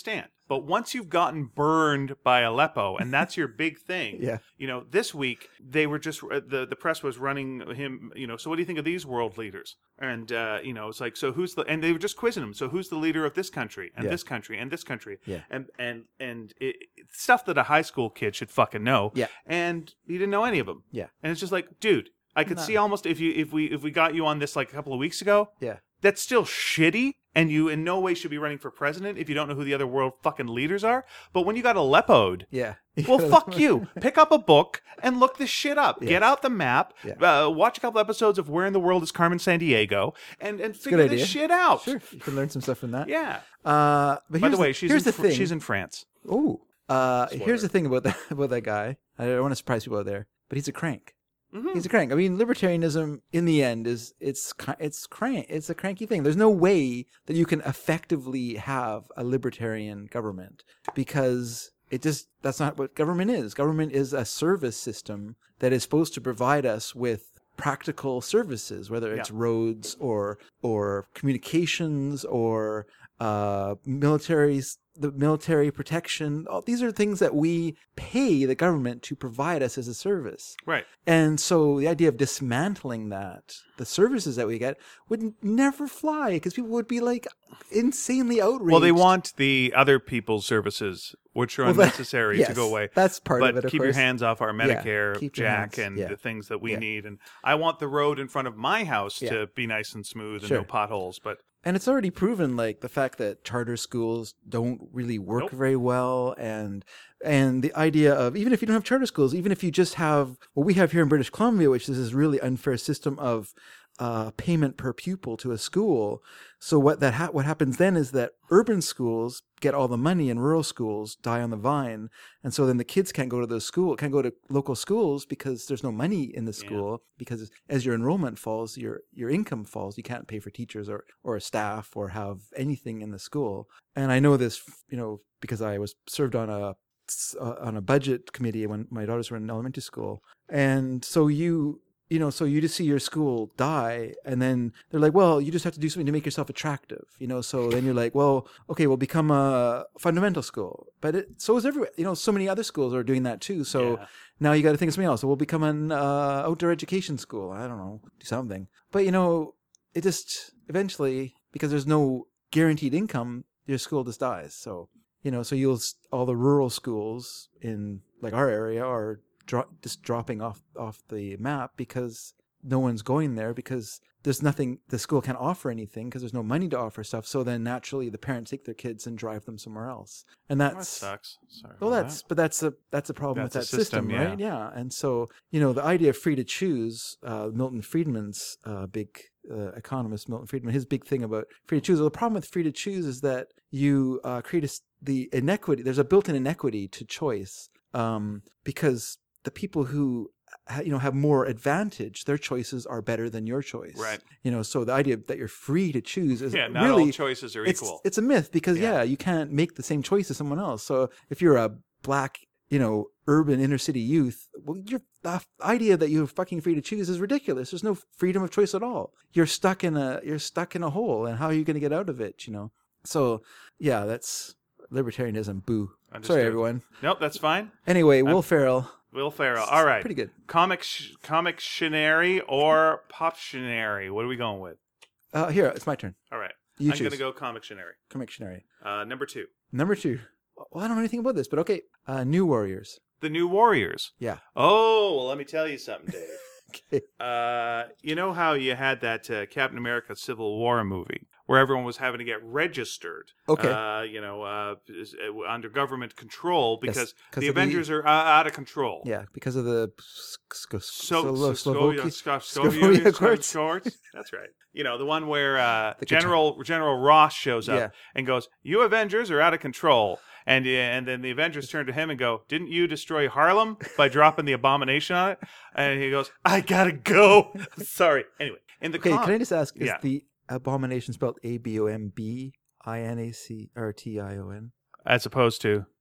But once you've gotten burned by Aleppo, and that's your big thing, Yeah. you know, this week they were just uh, the the press was running him. You know, so what do you think of these world leaders? And uh, you know, it's like, so who's the? And they were just quizzing him. So who's the leader of this country and Yeah. this country and this country? Yeah. And and and it, it's stuff that a high school kid should fucking know. Yeah. And he didn't know any of them. Yeah. And it's just like, dude, I could No. see almost if you if we if we got you on this like a couple of weeks ago, Yeah. that's still shitty, and you in no way should be running for president if you don't know who the other world fucking leaders are. But when you got Aleppo'd, Yeah. well, fuck you. Pick up a book and look this shit up. Yes. Get out the map. Yeah. Uh, watch a couple episodes of Where in the World is Carmen Sandiego, and and figure good this idea. shit out. Sure. You can learn some stuff from that. Yeah. Uh, but By here's the way, she's here's in, the Fr- thing. she's in France. Oh. Uh, Spoiler. here's the thing about that about that guy. I don't want to surprise people out there, but he's a crank. Mhm. He's a crank. I mean, libertarianism in the end is it's ki- it's crank. It's a cranky thing. There's no way that you can effectively have a libertarian government because it just that's not what government is. Government is a service system that is supposed to provide us with practical services, whether it's Yeah. roads or or communications or uh, military the military protection. All, these are things that we pay the government to provide us as a service. Right. And so the idea of dismantling that, the services that we get, would n- never fly because people would be like insanely outraged. Well, they want the other people's services, which are Well, that- unnecessary, to yes, go away. That's part but of it, of keep course. your hands off our Medicare, keep your Jack, hands- and yeah. the things that we Yeah. need. And I want the road in front of my house Yeah. to be nice and smooth and Sure. no potholes. But And it's already proven, like the fact that charter schools don't really work Nope. very well, and and the idea of even if you don't have charter schools, even if you just have what we have here in British Columbia, which is this really unfair system of uh, payment per pupil to a school. So what that ha- what happens then is that urban schools get all the money, and rural schools die on the vine, and so then the kids can't go to those school, can't go to local schools because there's no money in the school. Because as your enrollment falls, your your income falls. You can't pay for teachers or or staff or have anything in the school. And I know this, you know, because I was served on a uh, on a budget committee when my daughters were in elementary school, and so you. You know, so you just see your school die, and then they're like, well, you just have to do something to make yourself attractive, you know? So then you're like, well, okay, we'll become a fundamental school. But it, so is everywhere. You know, so many other schools are doing that too. So Yeah. now you got to think of something else. So we'll become an uh, outdoor education school. I don't know, do something. But, you know, it just eventually, because there's no guaranteed income, your school just dies. So, you know, so you'll, all the rural schools in like our area are Dro- just dropping off off the map because no one's going there because there's nothing, the school can't offer anything because there's no money to offer stuff. So then naturally the parents take their kids and drive them somewhere else, and that that's sucks. Sorry. well, about that's but that's a that's a problem That's with a that system, system, right? Yeah, and so you know the idea of free to choose, uh, Milton Friedman's uh, big uh, economist, Milton Friedman, his big thing about free to choose. Well, the problem with free to choose is that you uh, create a s the inequity. There's a built-in inequity to choice um, because the people who ha- you know have more advantage, their choices are better than your choice. Right. You know, so the idea that you're free to choose is Yeah, not really all choices are it's, equal. It's a myth because Yeah. yeah. you can't make the same choice as someone else. So if you're a black, you know, urban inner city youth, well, you're, the idea that you're fucking free to choose is ridiculous. There's no freedom of choice at all. You're stuck in a you're stuck in a hole, and how are you going to get out of it? You know. So yeah, that's libertarianism. Boo. Understood. Sorry, everyone. Nope, that's fine. Anyway, Will Ferrell. Will Ferrell. All right. Pretty good. Comic, sh- comic shinary or pop shinary? What are we going with? Uh, here, it's my turn. All right. You I'm choose. going to go comic shinary. Commissionary. Uh, number two, Number two. Well, I don't know anything about this, but okay. Uh, New Warriors. The New Warriors. Yeah. Oh, well, let me tell you something, Dave. Okay. Uh, you know how you had that uh, Captain America Civil War movie where everyone was having to get registered, Okay. uh, you know, uh, is- uh, under government control because 'cause the of the- Avengers are uh, out of control. Yeah, because of the sc- sc- So, Slo- so, Slovakia- Scovia Scovia Courts. Courts. That's right. You know, the one where uh, The guitar- General General Ross shows up Yeah. and goes, "You Avengers are out of control." And uh, and then the Avengers turn to him and go, "Didn't you destroy Harlem by dropping the abomination on it?" And he goes, "I gotta go." Sorry. Anyway, in the Okay, com- can I just ask, is Yeah. the abomination spelled A B O M B I N A C or T I O N? as opposed to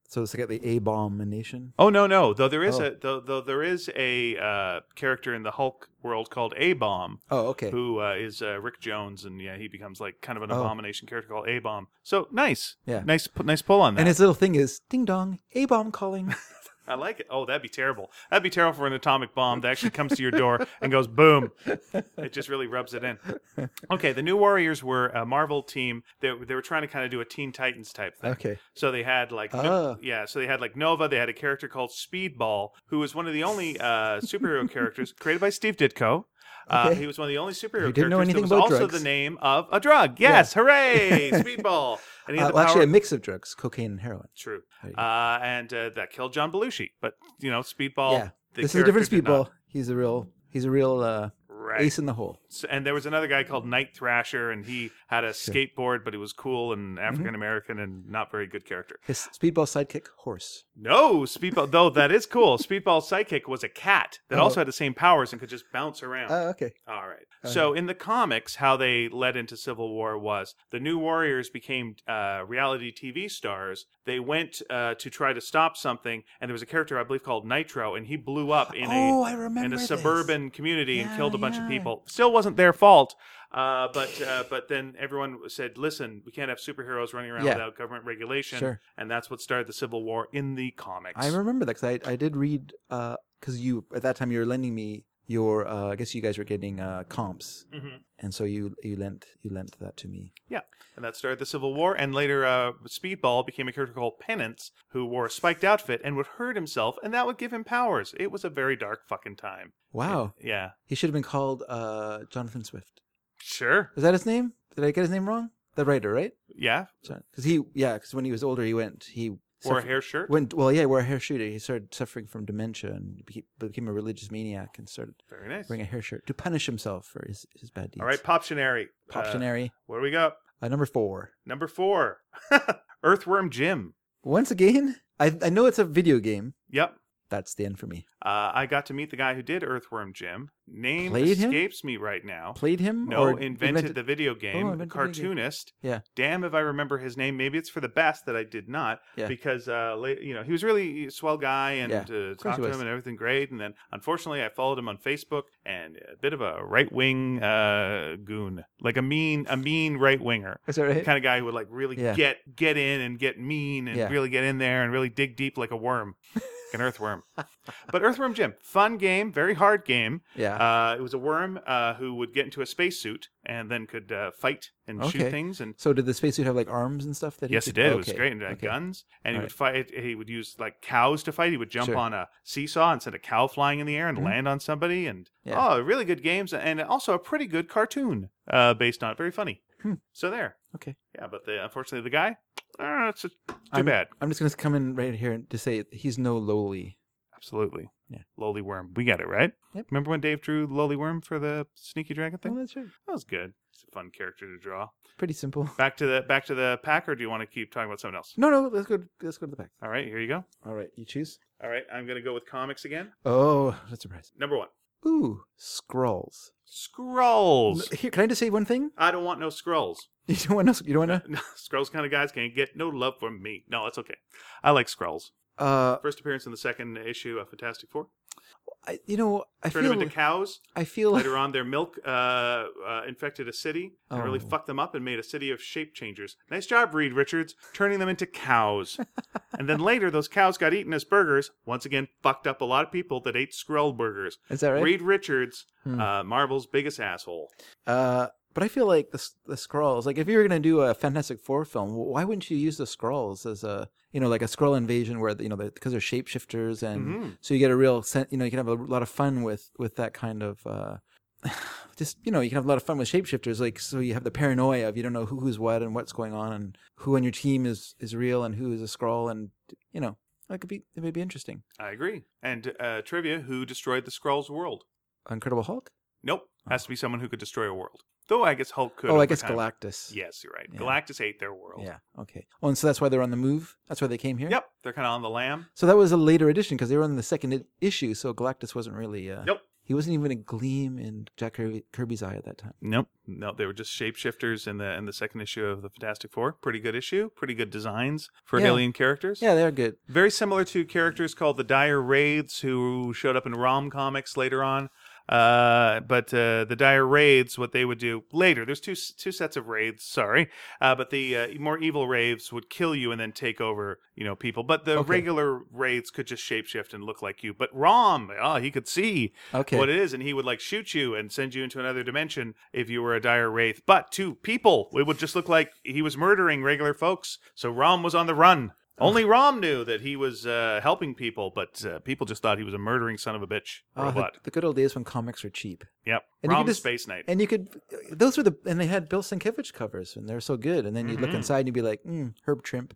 So it's like the abomination. Oh no, no. Though there is Oh. a though, though there is a uh, character in the Hulk world called A-Bomb, Oh, okay. who uh, is uh, Rick Jones, and yeah, he becomes like kind of an Oh. abomination character called A-Bomb. So nice, Yeah. nice, nice pull on that. And his little thing is ding dong, A bomb calling. I like it. Oh, that'd be terrible. That'd be terrible for an atomic bomb that actually comes to your door and goes boom. It just really rubs it in. Okay, the New Warriors were a Marvel team. They, they were trying to kind of do a Teen Titans type thing. Okay. So they had like no- Ah. yeah, so they had like Nova. They had a character called Speedball, who was one of the only uh, superhero characters created by Steve Ditko. Uh, Okay. he was one of the only superhero You didn't know characters anything that was about also drugs. the name of a drug. Yes, hooray, Speedball. And he Uh, had the well, actually, power- a mix of drugs, cocaine and heroin. True. There you go. Uh, and uh, that killed John Belushi. But, you know, Speedball. yeah. the This is a different character did not. Speedball. He's a real. He's a real uh, Right. ace in the hole. So- and there was another guy called Night Thrasher, and he had a Sure. skateboard, but he was cool and Mm-hmm. African American and not very good character. His Speedball sidekick, Horse. No, Speedball, though that is cool. Speedball's sidekick was a cat that Oh. also had the same powers and could just bounce around. Oh, okay. All right. Okay. So in the comics, how they led into Civil War was the New Warriors became uh, reality T V stars. They went uh, to try to stop something, and there was a character I believe called Nitro, and he blew up in Oh, a I remember in a this. suburban community and Yeah, killed a bunch of yeah. people. Still wasn't their fault. Uh, but uh, but then everyone said, "Listen, we can't have superheroes running around Yeah. without government regulation," Sure. and that's what started the Civil War in the comics. I remember that because I, I did read because you at that time you were lending me your uh, I guess you guys were getting uh, comps, hmm and so you you lent you lent that to me. Yeah, and that started the Civil War. And later, uh, Speedball became a character called Penance, who wore a spiked outfit and would hurt himself, and that would give him powers. It was a very dark fucking time. Wow, Yeah, he should have been called uh, Jonathan Swift. sure. Is that his name? Did I get his name wrong? The writer, right? Yeah, Because he yeah, because when he was older, he went he wore a suffered- hair shirt. Went well, yeah, wore a hair shirt. He started suffering from dementia and became, became a religious maniac and started Very nice. wearing a hair shirt to punish himself for his, his bad deeds. All right, Poptionary. Uh, Poptionary. what do we got? Uh, number four. Number four, Earthworm Jim. Once again, I I know it's a video game. Yep. That's the end for me. Uh, I got to meet the guy who did Earthworm Jim. Name Played him? escapes me right now. Played him? No, or invented, the video game. Oh, the invented the video game. cartoonist. Yeah. Damn if I remember his name. Maybe it's for the best that I did not. Yeah. Because uh, la- you know he was really a swell guy and Yeah, uh, of course talked he to was. him and everything great. And then unfortunately I followed him on Facebook and a bit of a right wing uh, goon, like a mean a mean right winger. Is that right? The kind of guy who would like really Yeah. get get in and get mean and Yeah. really get in there and really dig deep like a worm. An earthworm. But Earthworm Jim, fun game, very hard game. Yeah. Uh, it was a worm uh, who would get into a spacesuit and then could uh, fight and shoot Okay. things. And so did the spacesuit have like arms and stuff? That he yes, could... it did. It was Okay, great. And had okay. guns. And he All would fight. He would use like cows to fight. He would jump Sure. on a seesaw and send a cow flying in the air and Mhm. land on somebody. And Yeah. oh, really good games. And also a pretty good cartoon uh, based on it. Very funny. Hmm. So there. Okay. Yeah, but the, unfortunately the guy, uh, it's just too I'm, bad. I'm just gonna come in right here to say he's no lowly. Absolutely. Yeah. Lowly Worm. We get it, right? Yep. Remember when Dave drew Lowly Worm for the Sneaky Dragon thing? Oh, that's right. That was good. It's a fun character to draw. Pretty simple. Back to the back to the pack, or do you want to keep talking about something else? No, no. Let's go. Let's go to the back. All right, here you go. All right. You choose. All right, I'm gonna go with comics again. Oh, that's a surprise. Number one, Ooh, scrolls. Scrolls. Here, can I just say one thing? I don't want no scrolls. You don't want to. You don't want to. No, Scrolls kind of guys can't get no love from me. No, it's okay. I like Scrolls. Uh, First appearance in the second issue of Fantastic Four. I, you know, I Turn feel. them into cows. I feel. Later on, their milk uh, uh, infected a city and really Oh. fucked them up and made a city of shape changers. Nice job, Reed Richards, turning them into cows. And then later, those cows got eaten as burgers. Once again, fucked up a lot of people that ate Skrull burgers. Is that right? Reed Richards, Hmm. uh, Marvel's biggest asshole. Uh, but I feel like the the scrolls. Like if you were gonna do a Fantastic Four film, why wouldn't you use the scrolls as a you know like a scroll invasion where you know because they're shapeshifters and Mhm. so you get a real sen- you know you can have a lot of fun with with that kind of. Uh, just you know you can have a lot of fun with shapeshifters like so you have the paranoia of you don't know who, who's what and what's going on and who on your team is is real and who is a scroll and you know that could be it may be interesting. I agree. And uh, trivia, who destroyed the Skrulls' world? Incredible Hulk. Nope. Has to be someone who could destroy a world. Though I guess Hulk could. Oh, I over guess time. Galactus. Yes, you're right. Yeah. Galactus ate their world. Yeah. Okay. Oh, and so that's why they're on the move. That's why they came here. Yep. They're kind of on the lam. So that was a later edition because they were in the second I- issue. So Galactus wasn't really. Uh, Nope. He wasn't even a gleam in Jack Kirby, Kirby's eye at that time. Nope. No, they were just shapeshifters in the in the second issue of the Fantastic Four. Pretty good issue. Pretty good designs for Yeah. alien characters. Yeah, they're good. Very similar to characters called the Dire Wraiths, who showed up in Rom comics later on. Uh, but uh, the Dire Wraiths, what they would do later, there's two two sets of Wraiths, sorry, uh, but the uh, more evil Wraiths would kill you and then take over, you know, people. But the Okay. regular Wraiths could just shapeshift and look like you. But Rom, oh, he could see Okay. what it is, and he would like shoot you and send you into another dimension if you were a Dire Wraith. But to people, it would just look like he was murdering regular folks. So Rom was on the run. Only Rom knew that he was uh, helping people, but uh, people just thought he was a murdering son of a bitch Oh, the, robot. the good old days when comics were cheap. Yep. And you Rom could just- Space Knight. And you could, those were the, and they had Bill Sienkiewicz covers, and they're so good. And then you'd look Mhm. inside and you'd be like, mm, Herb Trimp.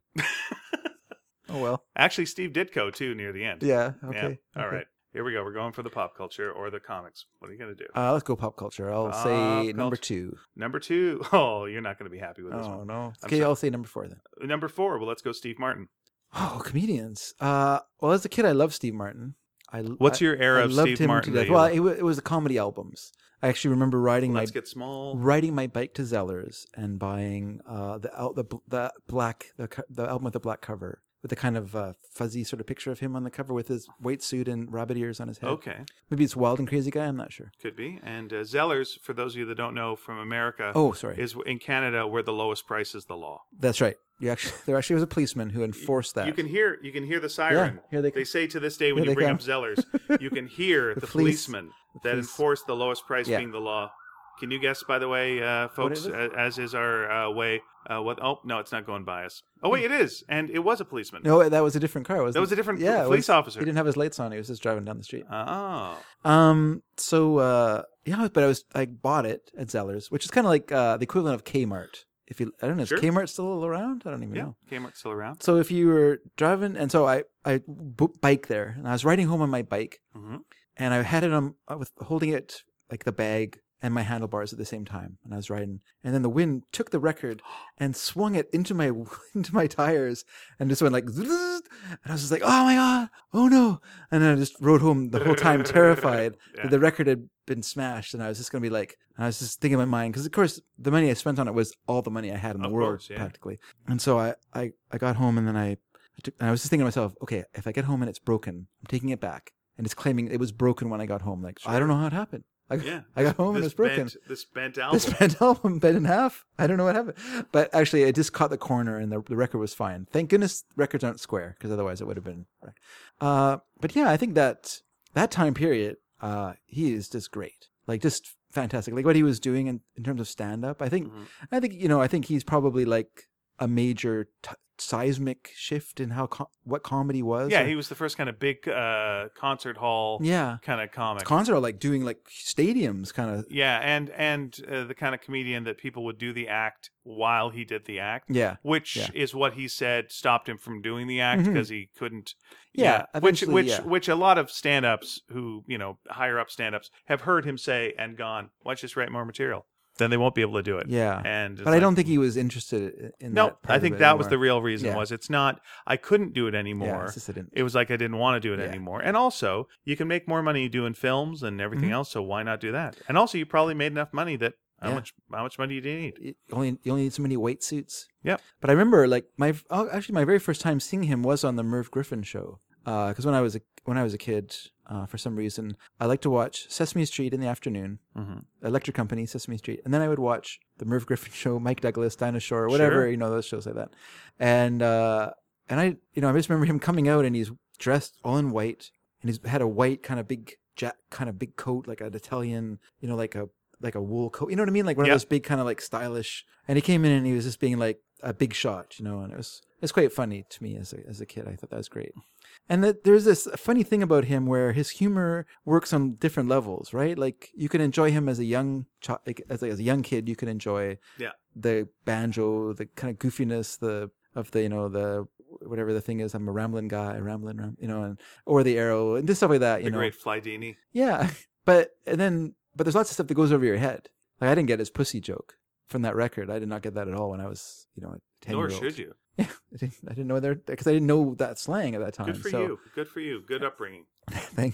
Oh, well. Actually, Steve Ditko, too, near the end. Yeah, okay. Yeah. All okay. right. Here we go. We're going for the pop culture or the comics. What are you going to do? Uh, let's go pop culture. I'll Pop say number culture. two. Number two. Oh, you're not going to be happy with this Oh, one. no. I'm Okay, sorry. I'll say number four then. Number four. Well, let's go Steve Martin. Oh, comedians. Uh, well, as a kid, I loved Steve Martin. I, What's I, your era I of loved Steve him Martin To that death. you Well, love? it, wa- it was the comedy albums. I actually remember riding Let's my get small. riding my bike to Zellers and buying uh, the al- the bl- the black the, co- the album with the black cover with the kind of uh, fuzzy sort of picture of him on the cover with his white suit and rabbit ears on his head. Okay. Maybe it's Wild and Crazy Guy. I'm not sure. Could be. And uh, Zellers, for those of you that don't know from America, Oh, sorry. is in Canada where the lowest price is the law. That's right. You actually there actually was a policeman who enforced that. You can hear you can hear the siren. Yeah, here they They come. say to this day when Here you they bring come. up Zellers, you can hear The the, police- policemen the that police. enforce the lowest price Yeah. being the law. Can you guess, by the way, uh, folks, is it? a- as is our uh, way, uh, what? Oh, no, it's not going by us. Oh, wait, it is. And it was a policeman. No, that was a different car. Wasn't That was it? a different yeah, it police was- officer. He didn't have his lights on. He was just driving down the street. Oh. Um. So, uh, yeah, but I was I bought it at Zellers, which is kind of like uh, the equivalent of Kmart. If you, I don't know, Sure. is Kmart still around? I don't even Yeah, know. Kmart's still around. So if you were driving, and so I I b- bike there, and I was riding home on my bike, hmm and I had it on uh, with holding it like the bag and my handlebars at the same time, and I was riding, and then the wind took the record and swung it into my into my tires, and just went like, zzz, and I was just like, oh my god, oh no, and then I just rode home the whole time terrified Yeah. that the record had been smashed, and I was just gonna be like, I was just thinking in my mind, because of course the money I spent on it was all the money I had in the Of world course, yeah. practically, and so I, I I got home, and then I I, took, and I was just thinking to myself, okay, if I get home and it's broken, I'm taking it back, and it's claiming it was broken when I got home. Like I don't know how it happened. I, Yeah. I got home and This it's broken. Bent, this bent album. This bent album bent in half. I don't know what happened, but actually, I just caught the corner, and the, the record was fine. Thank goodness records aren't square, because otherwise it would have been. Uh, but yeah, I think that that time period, uh, he is just great. Like just fantastic. Like what he was doing in, in terms of stand up. I think. Mhm. I think you know. I think he's probably like a major t- seismic shift in how co- what comedy was. Yeah, or- he was the first kind of big uh, concert hall yeah. kind of comic. Concert are like doing like stadiums kind of. Yeah, and and uh, the kind of comedian that people would do the act while he did the act, Yeah. which Yeah. is what he said stopped him from doing the act Mhm. because he couldn't. Yeah, which eventually, which yeah. which a lot of stand-ups who you know higher up stand-ups have heard him say and gone, why don't you just write more material? Then they won't be able to do it. Yeah. and But I don't think he was interested in No, that. part I of think it that was the anymore. real reason. Yeah. Was it's not I couldn't do it Yeah, anymore. it's just I didn't. It was like I didn't want to do it Yeah. anymore. And also, you can make more money doing films and everything Mhm. else, so why not do that? And also, you probably made enough money that how Yeah. much how much money do you need? You only you only need so many white suits. Yep. But I remember like my oh, actually my very first time seeing him was on the Merv Griffin show. Because when I was a when I was a kid, uh, for some reason, I liked to watch Sesame Street in the afternoon, Mm-hmm. Electric Company, Sesame Street, and then I would watch the Merv Griffin show, Mike Douglas, Dinah Shore, whatever, Sure. you know, those shows like that. And uh, and I you know I just remember him coming out and he's dressed all in white and he's had a white kind of big jack kind of big coat like an Italian, you know, like a like a wool coat, you know what I mean, like one Yeah. of those big kind of like stylish. And he came in and he was just being like a big shot, you know, and it was it's quite funny to me as a as a kid. I thought that was great. And that there's this funny thing about him where his humor works on different levels, right? Like you can enjoy him as a young child, like, as, like, as a young kid. You can enjoy Yeah. the banjo, the kind of goofiness, the of the you know the whatever the thing is. I'm a rambling guy, rambling, ram, you know, and or the arrow and just stuff like that. You The know, great Flydini. yeah. But and then but there's lots of stuff that goes over your head. Like I didn't get his pussy joke from that record. I did not get that at all when I was you know a ten Nor year old. should you. Yeah, I didn't. I didn't know there because I didn't know that slang at that time. Good for so, you. Good for you. Good upbringing. Thank you.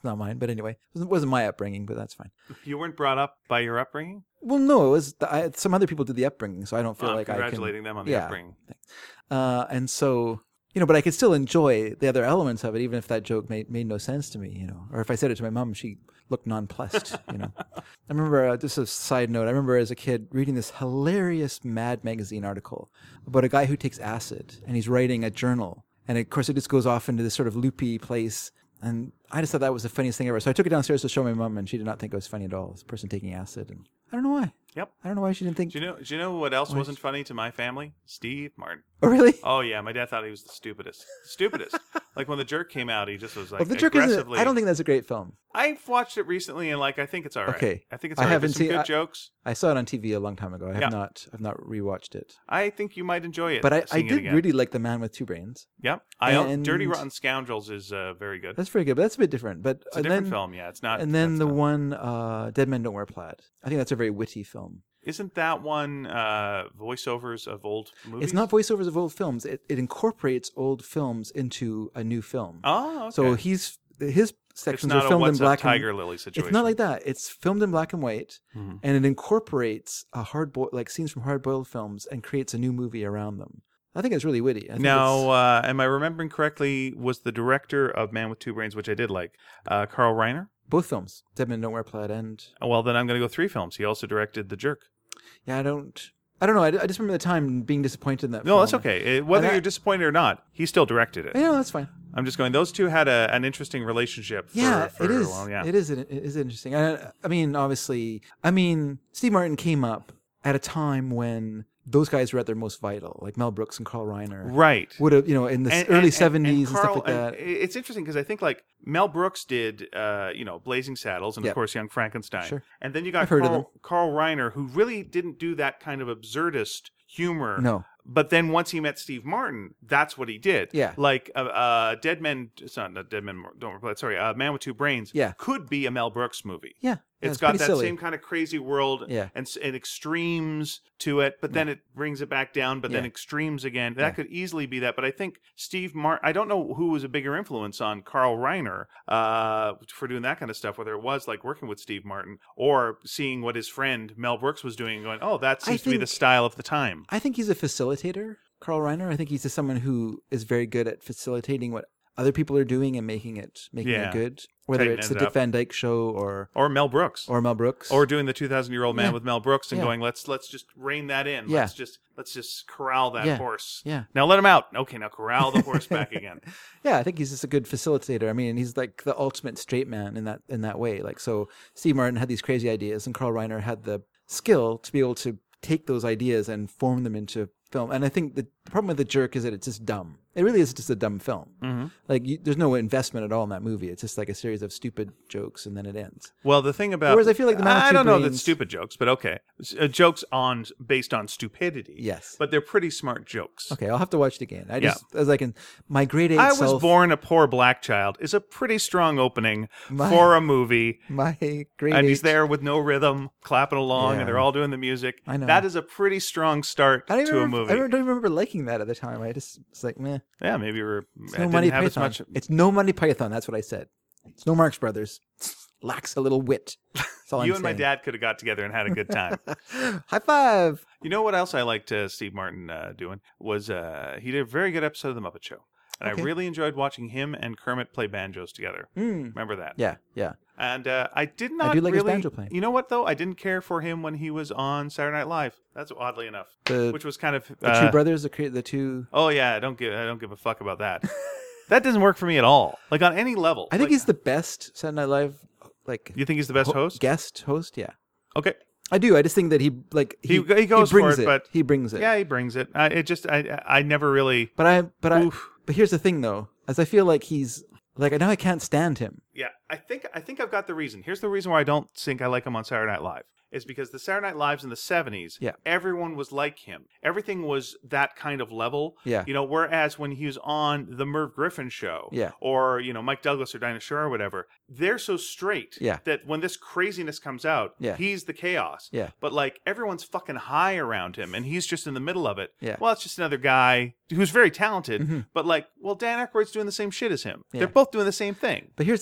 not mine. But anyway, it wasn't, wasn't my upbringing, but that's fine. You weren't brought up by your upbringing? Well, no, it was the, I, some other people did the upbringing, so I don't feel Well, like I can. congratulating them on the yeah, upbringing. Thanks. Uh, and so, you know, but I could still enjoy the other elements of it, even if that joke made made no sense to me, you know. Or if I said it to my mom, she looked nonplussed, you know. I remember, uh, just a side note, I remember as a kid reading this hilarious Mad Magazine article about a guy who takes acid, and he's writing a journal. And of course, it just goes off into this sort of loopy place. And I just thought that was the funniest thing ever. So I took it downstairs to show my mom, and she did not think it was funny at all. This person taking acid. And I don't know why. Yep. I don't know why she didn't think. Do you know? Do you know what else Why- wasn't funny to my family? Steve Martin. Oh, really? Oh yeah, my dad thought he was the stupidest. Stupidest. Like when The Jerk came out, he just was like Well, the jerk isn't. aggressively. I don't think that's a great film. I've watched it recently, and like I think it's all right. Okay. I think it's I all right. haven't There's some seen- good I- jokes. I saw it on T V a long time ago. I have Yeah. not. I've not rewatched it. I think you might enjoy it. But I, I seeing it did again. really like The Man with Two Brains. Yep. I and- Dirty Rotten Scoundrels is uh, very good. That's very good, but that's a bit different. But It's a and different then, film. Yeah, it's not. And then that's the not- one, uh, Dead Men Don't Wear Plaid. I think that's a very witty film. Isn't that one uh, voiceovers of old movies? It's not voiceovers of old films. It, it incorporates old films into a new film. Oh, okay. So he's his it's sections not are a filmed in What's Up black Tiger and Lily situation. it's not like that. It's filmed in black and white, Mhm. and it incorporates a hard boil like scenes from hard boiled films and creates a new movie around them. I think it's really witty. I think Now, it's- uh, am I remembering correctly? Was the director of Man with Two Brains, which I did like, uh, Carl Reiner? both films, Dead Men Don't Wear Plaid, and Oh, well, then I'm going to go three films. He also directed The Jerk. yeah, I don't, I don't know. I, I just remember the time being disappointed in that. No, film. that's okay. Uh, Whether And I- you're disappointed or not, he still directed it. Yeah, no, that's fine. I'm just going. Those two had a, an interesting relationship. For, Yeah, for it is. A while. Yeah. It is. It is interesting. I, I mean, obviously, I mean, Steve Martin came up at a time when those guys were at their most vital, like Mel Brooks and Carl Reiner. Right. Would have, you know, in the And- early and- and- seventies and, Carl- stuff like that. and it's interesting because I think like Mel Brooks did, uh, you know, Blazing Saddles and Yep. of course Young Frankenstein. Sure. And then you got I've heard of Carl, Carl Reiner, who really didn't do that kind of absurdist humor. No. But then once he met Steve Martin, that's what he did. Yeah. Like uh, uh, Dead Men, it's not, not Dead Men Don't Reply. Sorry, uh, Man with Two Brains. Yeah. Could be a Mel Brooks movie. Yeah. yeah, It's got pretty that silly. same kind of crazy world Yeah. and, s- and extremes to it, but then it brings it back down, but then Yeah. extremes again. That Yeah. could easily be that. But I think Steve Martin, I don't know who was a bigger influence on Carl Reiner uh, for doing that kind of stuff, whether it was like working with Steve Martin or seeing what his friend Mel Brooks was doing and going, oh, that I seems to be the think- style of the time. I think he's a facilitator, Carl Reiner. I think he's just someone who is very good at facilitating what other people are doing and making it making Yeah. it good. Whether Tighten it's it the Dick up. Van Dyke Show or Or Mel Brooks. or Mel Brooks. Or doing the two thousand year old man Yeah. with Mel Brooks and Yeah. going, let's let's just rein that in. Yeah. Let's just let's just corral that Yeah. horse. yeah. Now let him out. Okay, now corral the horse back again. Yeah, I think he's just a good facilitator. I mean, he's like the ultimate straight man in that in that way. Like, so Steve Martin had these crazy ideas, and Carl Reiner had the skill to be able to take those ideas and form them into film. And I think the problem with The Jerk is that it's just dumb. It really is just a dumb film. Mm-hmm. Like, you, there's no investment at all in that movie. It's just like a series of stupid jokes, and then it ends. Well, the thing about Whereas I feel like the Man with I Two don't know that Brains- stupid jokes, but okay, S- uh, jokes on based on stupidity. Yes. but they're pretty smart jokes. Okay, I'll have to watch it again. I Yeah. just as I can, my grade eight I was self, born a poor black child is a pretty strong opening My- for a movie. my grade And eight. he's there with no rhythm, clapping along, Yeah. and they're all doing the music. I know. That is a pretty strong start I don't to even a remember, movie. I don't remember liking that at the time. I just it's like meh. Yeah, maybe we're It's I no didn't Monty have as Python. much. It's no Monty Python. That's what I said. It's no Marx Brothers. Lacks a little wit. That's all You I'm and my saying. dad could have got together and had a good time. High five. You know what else I liked uh, Steve Martin uh, doing was uh, he did a very good episode of The Muppet Show, and Okay. I really enjoyed watching him and Kermit play banjos together. Mm. Remember that? Yeah, yeah. And uh, I did not do like his really. banjo playing. You know what though? I didn't care for him when he was on Saturday Night Live. That's oddly enough, The, which was kind of the uh, two brothers, the cre- the two. Oh yeah, I don't give I don't give a fuck about that. That doesn't work for me at all. Like on any level. I think Like, he's the best Saturday Night Live. Like You think he's the best ho- host? guest host. Yeah, Okay. I do. I just think that he like He- he he goes for brings it, but- he brings it. Yeah, he brings it. I, it just I I never really. But I but I Oof. but here's the thing though, as I feel like he's like I know I can't stand him. Yeah, I think I think I've got the reason. Here's the reason why I don't think I like him on Saturday Night Live. Is because the Saturday Night Lives in the seventies, Yeah. everyone was like him. Everything was that kind of level. Yeah. You know, whereas when he was on the Merv Griffin show, Yeah. or, you know, Mike Douglas or Dinah Shore or whatever, they're so straight Yeah. that when this craziness comes out, Yeah. he's the chaos. Yeah. But like everyone's fucking high around him and he's just in the middle of it. Yeah. Well, it's just another guy who's very talented, Mhm. but like, well, Dan Aykroyd's doing the same shit as him. Yeah. They're both doing the same thing. But here's the thing.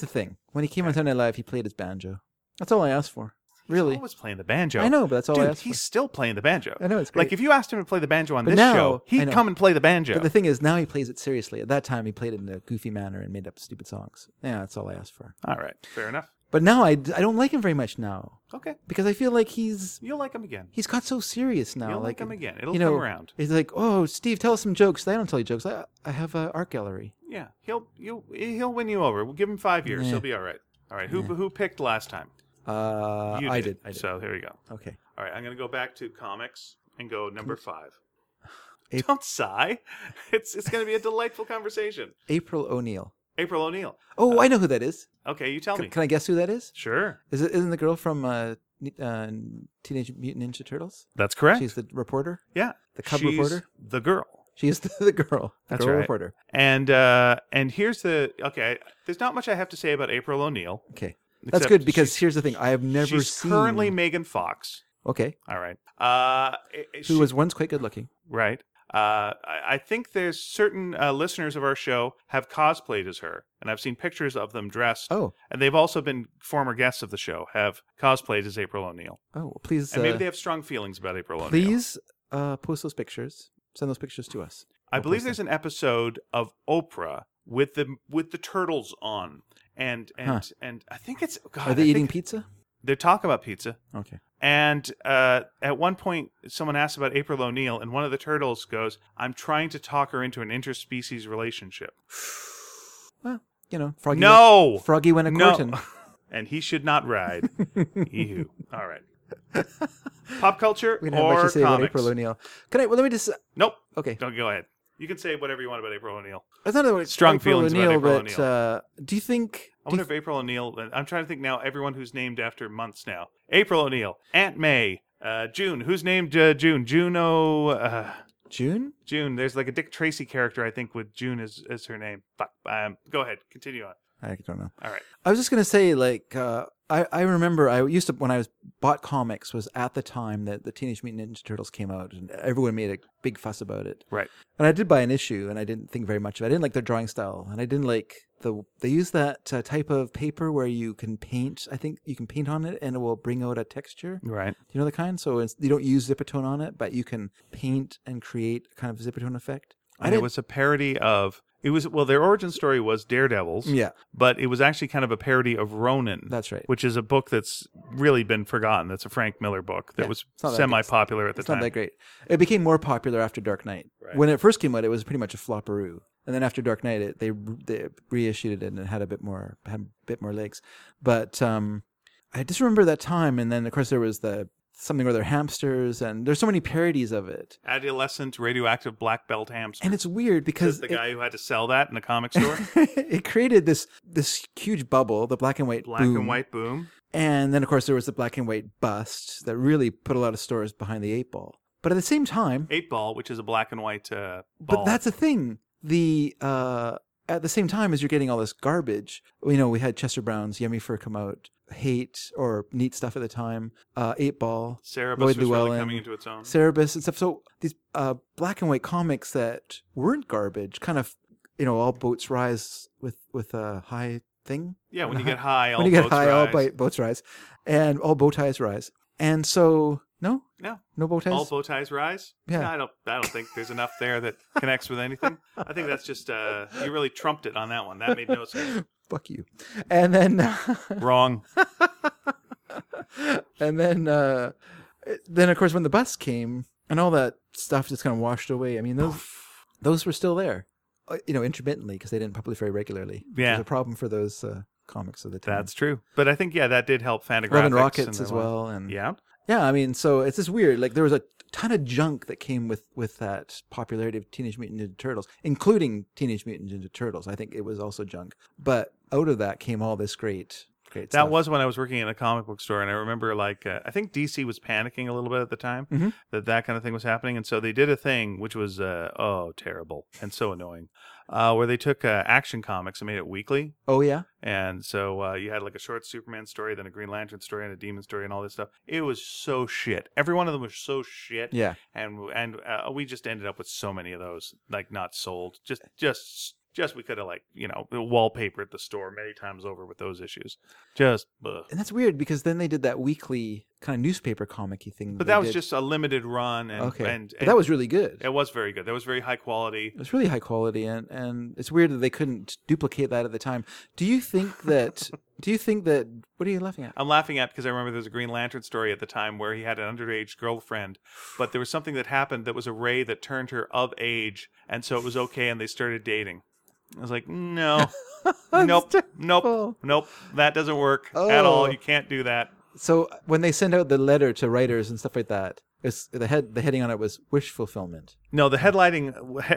When he came on Saturday Night Live, he played his banjo. That's all I asked for. Really? He's always playing the banjo. I know, but that's all Dude, I asked he's for. still playing the banjo. I know, it's great. Like, if you asked him to play the banjo on But this now- show, I he'd know. come and play the banjo. But the thing is, now he plays it seriously. At that time, he played it in a goofy manner and made up stupid songs. Yeah, that's all I asked for. All right. Fair enough. But now I, I don't like him very much now Okay. because I feel like he's You'll like him again. he's got so serious now. You'll like, like him again. It'll you know, come around. He's like, oh, Steve, tell us some jokes. I don't tell you jokes. I I have an art gallery. Yeah. He'll you he'll win you over. We'll give him five years. Yeah. He'll be all right. All right. Who who picked last time? Uh, You I did. I did. So here we go. Okay. All right. I'm going to go back to comics and go number five. Ap- Don't sigh. It's it's going to be a delightful conversation. April O'Neil. April O'Neil. Oh, Uh, I know who that is. Okay, you tell C- me. can I guess who that is? Sure. Is it isn't the girl from uh, Ni- uh, Teenage Mutant Ninja Turtles? That's correct. She's the reporter. yeah. the cub She's reporter? The girl. She is the, the girl. The That's girl right. reporter. And uh, and here's the okay. There's not much I have to say about April O'Neil. Okay, that's except good because she's- here's the thing: I have never she's seen. currently Megan Fox. Okay, All right. Uh, i- i- who she- was once quite good looking. right. Uh, I, I think there's certain uh, listeners of our show have cosplayed as her, and I've seen pictures of them dressed. Oh, And they've also been former guests of the show, have cosplayed as April O'Neil. oh, please, And maybe uh, they have strong feelings about April O'Neil. please uh, post those pictures. Send those pictures to us. I We'll believe post there's them. an episode of Oprah with the with the turtles on, and and Huh. and I think it's God, Are they I eating think pizza? They talk about pizza, Okay. and uh, at one point, someone asks about April O'Neil, and one of the turtles goes, "I'm trying to talk her into an interspecies relationship." Well, you know, Froggy. No, Went, Froggy went a no, courting. and he should not ride. Eehoo. All right. Pop culture We don't have much or to say about comics? April O'Neil. Can I? Well, let me just. Nope. Okay. Don't go ahead. You can say whatever you want about April O'Neil. It's not about Strong April feelings about O'Neil, April but O'Neil. uh, do you think? I do wonder you if April O'Neil. I'm trying to think now. Everyone who's named after months now. April O'Neil, Aunt May, uh, June. Who's named uh, June? Juno. Uh, June? June. There's like a Dick Tracy character, I think, with June as as her name. Fuck. Um, go ahead. Continue on. I don't know. All right. I was just gonna say, like, uh, I I remember I used to when I was bought comics was at the time that the Teenage Mutant Ninja Turtles came out, and everyone made a big fuss about it. Right. And I did buy an issue, and I didn't think very much of it. I didn't like their drawing style, and I didn't like the they use that uh, type of paper where you can paint. I think you can paint on it, and it will bring out a texture. Right. Do you know the kind? So it's, you don't use Zipatone on it, but you can paint and create kind of a Zipatone effect. I And it didn't- was a parody of. It was well. Their origin story was Daredevils. Yeah, But it was actually kind of a parody of Ronin. that's right. Which is a book that's really been forgotten. That's a Frank Miller book that Yeah, was it's not that semi-popular at the It's time. not that great. It became more popular after Dark Knight. Right. When it first came out, it was pretty much a flopperoo, and then after Dark Knight, it, they they reissued it and it had a bit more had a bit more legs. But um, I just remember that time, and then of course there was the something or other hamsters, and there's so many parodies of it, Adolescent radioactive black belt hamster. and it's weird because Says the it, guy who had to sell that in the comic store. it created this this huge bubble, the black and white Black boom. and white boom. And then, of course, there was the black and white bust that really put a lot of stores behind the eight ball. But at the same time, Eight ball, which is a black and white uh, ball. but that's the thing. The uh, at the same time as you're getting all this garbage, you know, we had Chester Brown's Yummy Fur come out, Hate or Neat Stuff at the time, uh, Eight Ball, Cerebus Lloyd was really Llewellyn, coming into its own. Cerebus and stuff. So these uh, black and white comics that weren't garbage, kind of, you know, all boats rise with with a high thing. Yeah, when you get high, all when you get boats high, all rise. bo- boats rise, and all bow ties rise. And so, no, No, no bow ties. all bow ties rise. Yeah. No, I don't. I don't think there's enough there that connects with anything. I think that's just uh, you really trumped it on that one. That made no sense. Fuck you. And then, Wrong. and then, uh, then of course, when the bus came and all that stuff just kind of washed away. I mean, those those were still there, uh, you know, intermittently because they didn't publish very regularly. Which Yeah. was a problem for those uh, comics of the time. That's true. But I think yeah, that did help Fantagraphics. Love and and Rockets their as line. well, and Yeah. yeah. I mean, so it's just weird. Like there was a ton of junk that came with with that popularity of Teenage Mutant Ninja Turtles, including Teenage Mutant Ninja Turtles. I think it was also junk, but out of that came all this great, great That stuff. was when I was working in a comic book store, and I remember like uh, I think D C was panicking a little bit at the time Mhm. that that kind of thing was happening, and so they did a thing which was uh, oh terrible and so annoying, uh, where they took uh, Action Comics and made it weekly, Oh yeah, and so uh, you had like a short Superman story, then a Green Lantern story, and a Demon story, and all this stuff. It was so shit. Every one of them was so shit. yeah. and and uh, we just ended up with so many of those like not sold, just just Just we could have like you know wallpapered the store many times over with those issues. Just, ugh. And that's weird because then they did that weekly kind of newspaper comic-y thing. But they that was did. just a limited run, and okay. and, But and that was really good. it was very good. That was very high quality. It was really high quality, and, and it's weird that they couldn't duplicate that at the time. Do you think that? do you think that? What are you laughing at? I'm laughing at because I remember there was a Green Lantern story at the time where he had an underage girlfriend, but there was something that happened that was a ray that turned her of age, and so it was okay, and they started dating. I was like, no, nope, nope, nope, that doesn't work oh. at all. You can't do that. So when they send out the letter to writers and stuff like that, it's, the head the heading on it was wish fulfillment. No, the headlighting,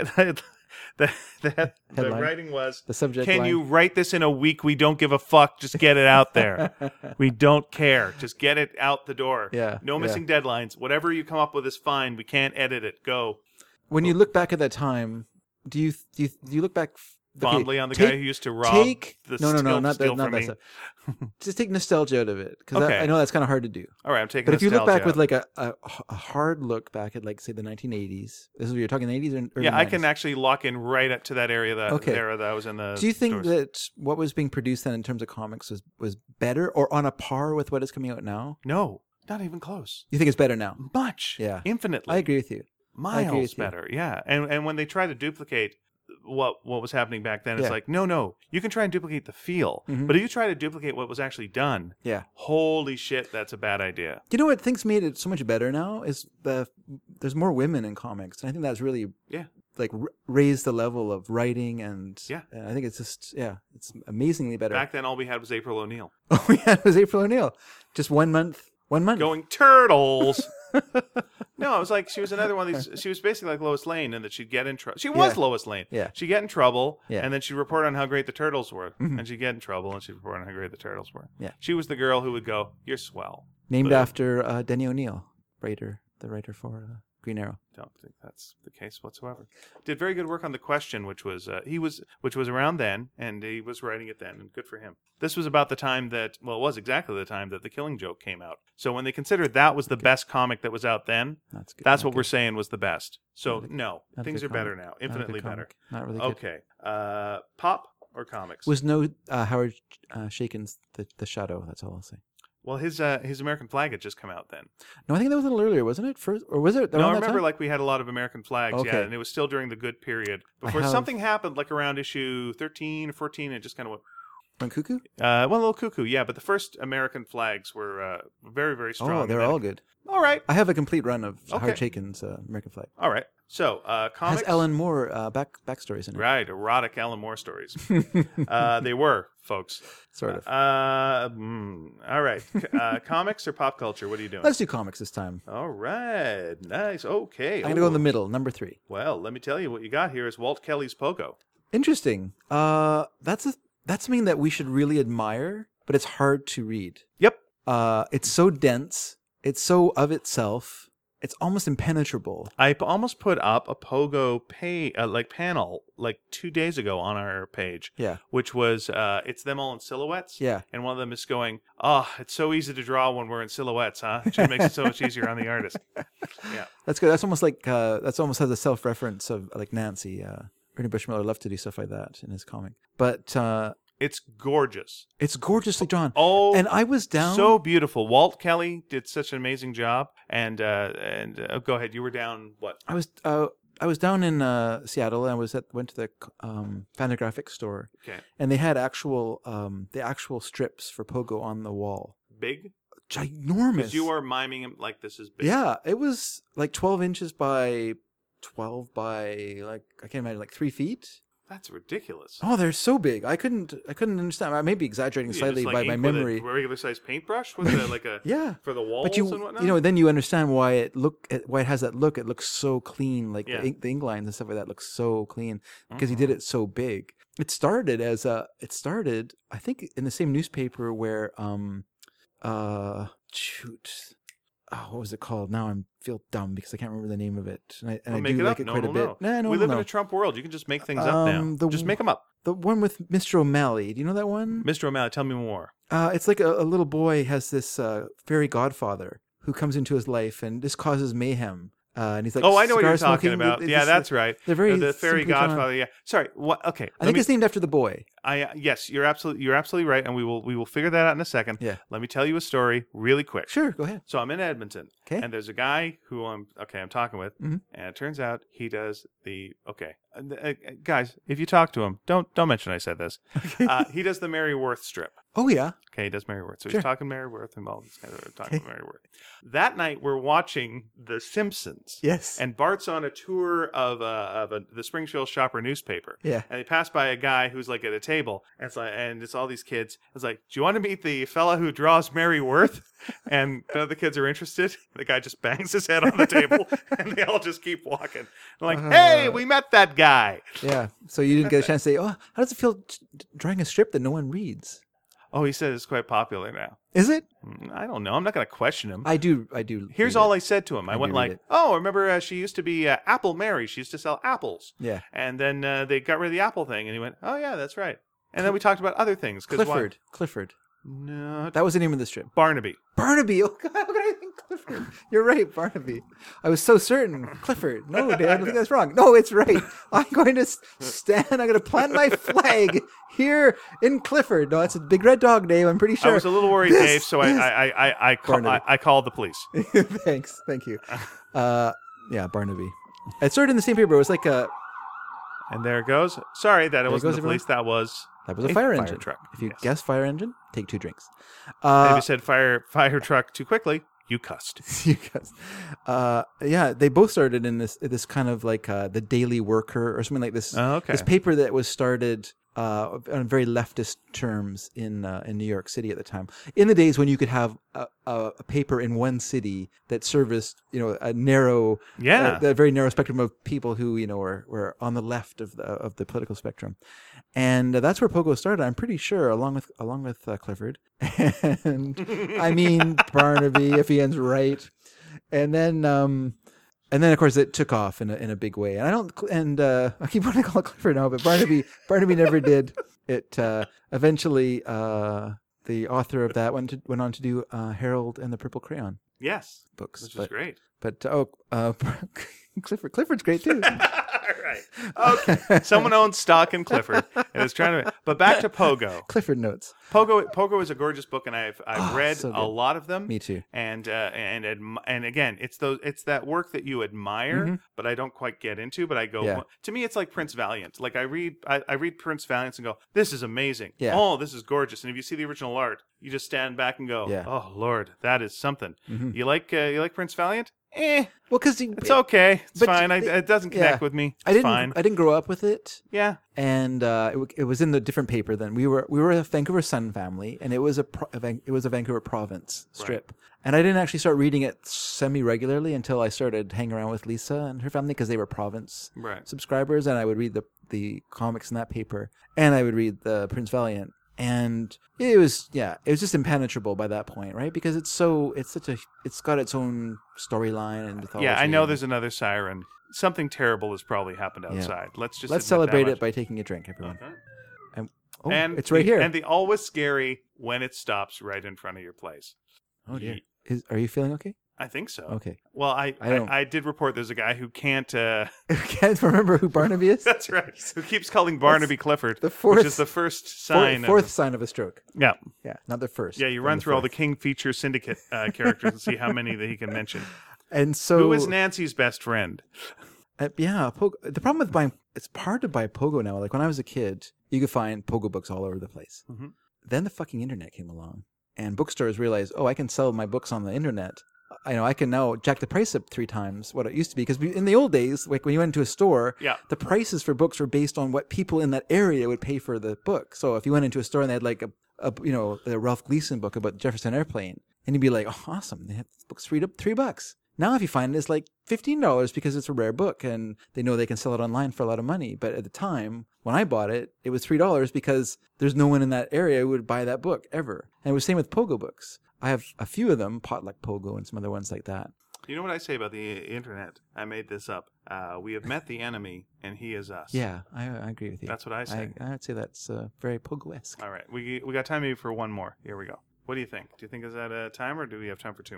the the, head, the Headline? writing was The subject Can line? you write this in a week? We don't give a fuck. Just get it out there. We don't care. Just get it out the door. Yeah, No missing deadlines. Whatever you come up with is fine. We can't edit it. Go. When you look back at that time, do you do you, do you look back Fondly okay, on the take, guy who used to rob take, the no, no, no, still, not still that, not from that me. stuff. Just take nostalgia out of it because Okay. I, I know that's kind of hard to do. All right, I'm taking But if you look back nostalgia with out. like a, a, a hard look back at like say the nineteen eighties, this is what you're talking the eighties or early Yeah, I nineties? can actually lock in right up to that area that Okay. era that I was in the Do you think stores. that what was being produced then in terms of comics was, was better or on a par with what is coming out now? No, not even close. You think it's better now? Much. Yeah. Infinitely. I agree with you. I agree Miles with you. better. Yeah. And and when they try to duplicate what what was happening back then, it's Yeah. like, no, no. You can try and duplicate the feel. Mhm. But if you try to duplicate what was actually done, Yeah. holy shit, that's a bad idea. You know what things made it so much better now is the there's more women in comics, and I think that's really Yeah. like r- raised the level of writing, and Yeah. and I think it's just yeah, it's amazingly better. Back then all we had was April O'Neil. Oh yeah, it was April O'Neil, just one month, one month. Going turtles. No, it was like she was another one of these. She was basically like Lois Lane, and that she'd get in trouble. She was Yeah. Lois Lane. Yeah. She'd get in trouble, Yeah. and then she'd report on how great the turtles were, Mhm. and she'd get in trouble, and she'd report on how great the turtles were. Yeah. She was the girl who would go, "You're swell." Named Boom. after uh, Denny O'Neil, writer, the writer for uh, Green Arrow. Don't think that's the case whatsoever. Did very good work on The Question, which was uh, he was which was around then, and he was writing it then, and good for him. This was about the time that well, it was exactly the time that The Killing Joke came out. So when they considered that was the best comic that was out then, That's good. that's Not what we're good. saying was the best. So Not a- no, not a things good are better comic. now, Not a good infinitely better. comic. Not really good. Okay, uh, pop or comics? Was no uh, Howard uh, Shakin's the, the Shadow. That's all I'll say. well, his uh, his American Flag had just come out then. No, I think that was a little earlier, wasn't it? First, or was it? No, around I that remember time? like we had a lot of American flags, yeah, Okay. and it was still during the good period I before have- something happened, like around issue thirteen or fourteen, and it just kind of went. Went cuckoo. Uh, well, a little cuckoo, yeah, but the first American flags were uh, very, very strong. Oh, and they're then- all good. all right, I have a complete run of Okay. Howard Shakin's uh, American Flag. all right. So, uh, comics, Has Ellen Moore uh, back backstories in it? right? Erotic Alan Moore stories. uh, they were, folks. Sort of. Uh, mm, all right. C- Uh, comics or pop culture? What are you doing? Let's do comics this time. All right, nice. Okay, I'm gonna go in the Ooh. middle, number three. Well, let me tell you what you got here is Walt Kelly's Pogo. Interesting. Uh, that's a that's something that we should really admire, but it's hard to read. Yep. Uh, it's so dense. It's so of itself. It's almost impenetrable. I p- almost put up a Pogo pay uh, like panel like two days ago on our page, Yeah. which was uh, it's them all in silhouettes. Yeah. And one of them is going, "Oh, it's so easy to draw when we're in silhouettes, huh? It just makes it so much easier on the artist." Yeah. That's good. That's almost like uh, that's almost has a self-reference of like Nancy. Uh, Ernie Bushmiller loved to do stuff like that in his comic. But uh, It's gorgeous. it's gorgeously drawn. Oh, And I was down. so beautiful. Walt Kelly did such an amazing job. And uh, and uh, go ahead. You were down what? I was uh, I was down in uh, Seattle, and I was at went to the um, Fantagraphics store, Okay. and they had actual um, the actual strips for Pogo on the wall. Big? Ginormous. Because you are miming him like this is big. Yeah, it was like twelve inches by twelve by like I can't imagine like three feet. That's ridiculous. Oh, they're so big. I couldn't I couldn't understand. I may be exaggerating You slightly just, like, by my ink with memory. A regular sized paintbrush with a, like a Yeah. for the walls But you, and whatnot. you know, then you understand why it look why it has that look. It looks so clean, like Yeah. the, ink, the ink lines and stuff like that looks so clean because he did it so big. It started as a. It started, I think, in the same newspaper where, um, uh, shoot, oh, what was it called? Now I feel dumb because I can't remember the name of it, and I, and Well, I make do it like up. it No quite one a will bit. know. Nah, no we one live will in know. a Trump world. You can just make things up Um, now. the Just w- make them up. The one with Mister O'Malley. Do you know that one? Mister O'Malley, tell me more. Uh, it's like a, a little boy has this uh, fairy godfather who comes into his life, and this causes mayhem Uh, and he's like, oh, I know what cigar you're talking smoking. about. It- yeah, it's- that's right. They're very the, the fairy simply drawn. godfather. Yeah. Sorry. What? Okay. I let think me- it's named after the boy. I uh, yes, you're absolutely you're absolutely right, and we will we will figure that out in a second. Yeah. Let me tell you a story really quick. Sure, go ahead. So I'm in Edmonton, 'Kay. and there's a guy who I'm okay. I'm talking with, Mhm. and it turns out he does the okay, uh, uh, guys. If you talk to him, don't don't mention I said this. Uh, he does the Mary Worth strip. Oh yeah. Okay, he does Mary Worth. So Sure. he's talking Mary Worth and all this kind of talking about Mary Worth. That night we're watching The Simpsons. Yes. And Bart's on a tour of uh, of a, the Springfield Shopper newspaper. Yeah. And they pass by a guy who's like at a table, and it's like, and it's all these kids. It's like, do you want to meet the fella who draws Mary Worth? And none of the kids are interested. The guy just bangs his head on the table, and they all just keep walking. I'm like, hey, we met that guy. Yeah. So you didn't get a chance to say, "Oh, how does it feel t- t- drawing a strip that no one reads?" Oh, he said it's quite popular now. Is it? Mm, I don't know. I'm not going to question him. I do. I do. Here's read all it. I said to him. I, I went do read like, it. "Oh, remember uh, she used to be uh, Apple Mary. She used to sell apples, Yeah. and then uh, they got rid of the Apple thing." And he went, "Oh yeah, that's right." And then we talked about other things. 'cause why- Clifford. Clifford. No, That was the name of the strip. Barnaby. Barnaby. Oh God, how could I think Clifford? You're right, Barnaby. I was so certain. Clifford. No, Dad, I don't think that's wrong. No, it's right. I'm going to s- stand. I'm going to plant my flag here in Clifford. No, it's a big red dog, Dave. I'm pretty sure. I was a little worried, This Dave, so I is- I I I, I, call, I, Barnaby. I called the police. Thanks. Thank you. Uh, yeah, Barnaby. It started in the same paper. It was like a And there it goes. Sorry that it There wasn't goes the police. That was that was a fire engine. truck. If you Yes. guess fire engine, take two drinks. And if Uh, you said fire fire truck too quickly, you cussed. you guys, uh, yeah, they both started in this this kind of like uh, the Daily Worker or something like this. Oh, okay. This paper that was started uh, on very leftist terms in uh, in New York City at the time. In the days when you could have a, a, a paper in one city that serviced, you know, a narrow, Yeah. uh, a very narrow spectrum of people who, you know, were, were on the left of the of the political spectrum, and uh, that's where Pogo started. I'm pretty sure, along with along with uh, Clifford, and I mean Barnaby, if Ian's right, and then. Um, And then, of course, it took off in a in a big way. And I don't. And uh, I keep wanting to call it Clifford now, but Barnaby Barnaby never did. It uh, eventually uh, the author of that went to, went on to do uh, Harold and the Purple Crayon Yes. books. Which but is great. but oh, uh, Clifford Clifford's great too. Right. Okay. Someone owns stock in Clifford and is trying to. But back to Pogo. Clifford notes. Pogo. Pogo is a gorgeous book, and I've I've Oh, read so a good. lot of them. Me too. And uh, and admi- and again, it's those it's that work that you admire, Mhm. but I don't quite get into. But I go Yeah. to me, it's like Prince Valiant. Like I read I, I read Prince Valiant and go, this is amazing. Yeah. Oh, this is gorgeous. And if you see the original art, you just stand back and go, Yeah. oh Lord, that is something. Mhm. You like uh, you like Prince Valiant? Eh, Well, because it's okay. It's But fine. I, it- it doesn't connect yeah. with me. It's I didn't. fine. I didn't grow up with it. Yeah. And uh, it, w- it was in the different paper then. We were we were a Vancouver Sun family, and it was a, pro- a Van- it was a Vancouver Province strip. And I didn't actually start reading it semi regularly until I started hanging around with Lisa and her family because they were Province Right. subscribers, and I would read the the comics in that paper, and I would read the Prince Valiant, and it was yeah, it was just impenetrable by that point, right? Because it's so it's such a it's got its own storyline and mythology. Yeah, I know and- there's another siren. Something terrible has probably happened outside. Let's just Let's admit that celebrate much. it by taking a drink, everyone. Okay. And, oh, and it's right the, here. And the always scary when it stops right in front of your place. Oh dear. Ye- Is, are you feeling okay? I think so. Okay. Well, I I I, don't- I, did report there's a guy who can't. Uh, Can't remember who Barnaby is? that's right. Who keeps calling Barnaby Clifford, the fourth- which is the first Four- sign. fourth of, sign of a stroke. yeah, Yeah, not the first. yeah. You then run through all the fourth. King Feature Syndicate uh, characters and see how many that he can mention. And so Who is Nancy's best friend? Uh, yeah, Pogo. The problem with buying it's hard to buy Pogo now. Like when I was a kid, you could find Pogo books all over the place. Mhm. Then the fucking internet came along, and bookstores realized, oh, I can sell my books on the internet. I know I can now jack the price up three times what it used to be. Because in the old days, like when you went into a store, Yeah. the prices for books were based on what people in that area would pay for the book. So if you went into a store and they had like a, a you know, a Ralph Gleason book about Jefferson Airplane, and you'd be like, oh, awesome, they have this book's three three bucks. Now, if you find it, it's like fifteen dollars because it's a rare book and they know they can sell it online for a lot of money. But at the time, when I bought it, it was three dollars because there's no one in that area who would buy that book ever. And it was the same with Pogo books. I have a few of them, Potluck Pogo and some other ones like that. You know what I say about the internet? I made this up. Uh, we have met the enemy, and he is us. Yeah, I, I agree with you. That's what I say. I, I'd say that's uh, very Pogo-esque. All right, we we got time maybe for one more. Here we go. What do you think? Do you think is that a time, or do we have time for two more?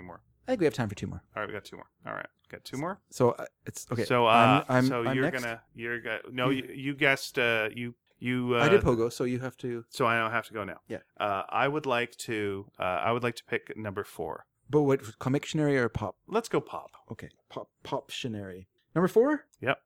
I think we have time for two more. All right, we got two more. All right, got two more. So uh, it's okay. So, uh, I'm, I'm, so I'm you're next. gonna, you're gonna. No, you, you guessed. Uh, you, you. Uh, I did Pogo, so you have to. So I don't have to go now. Yeah. Uh, I would like to. Uh, I would like to pick number four. But what, Comictionary or Pop? Let's go pop. Okay, Pop Poptionary. Number four. Yep.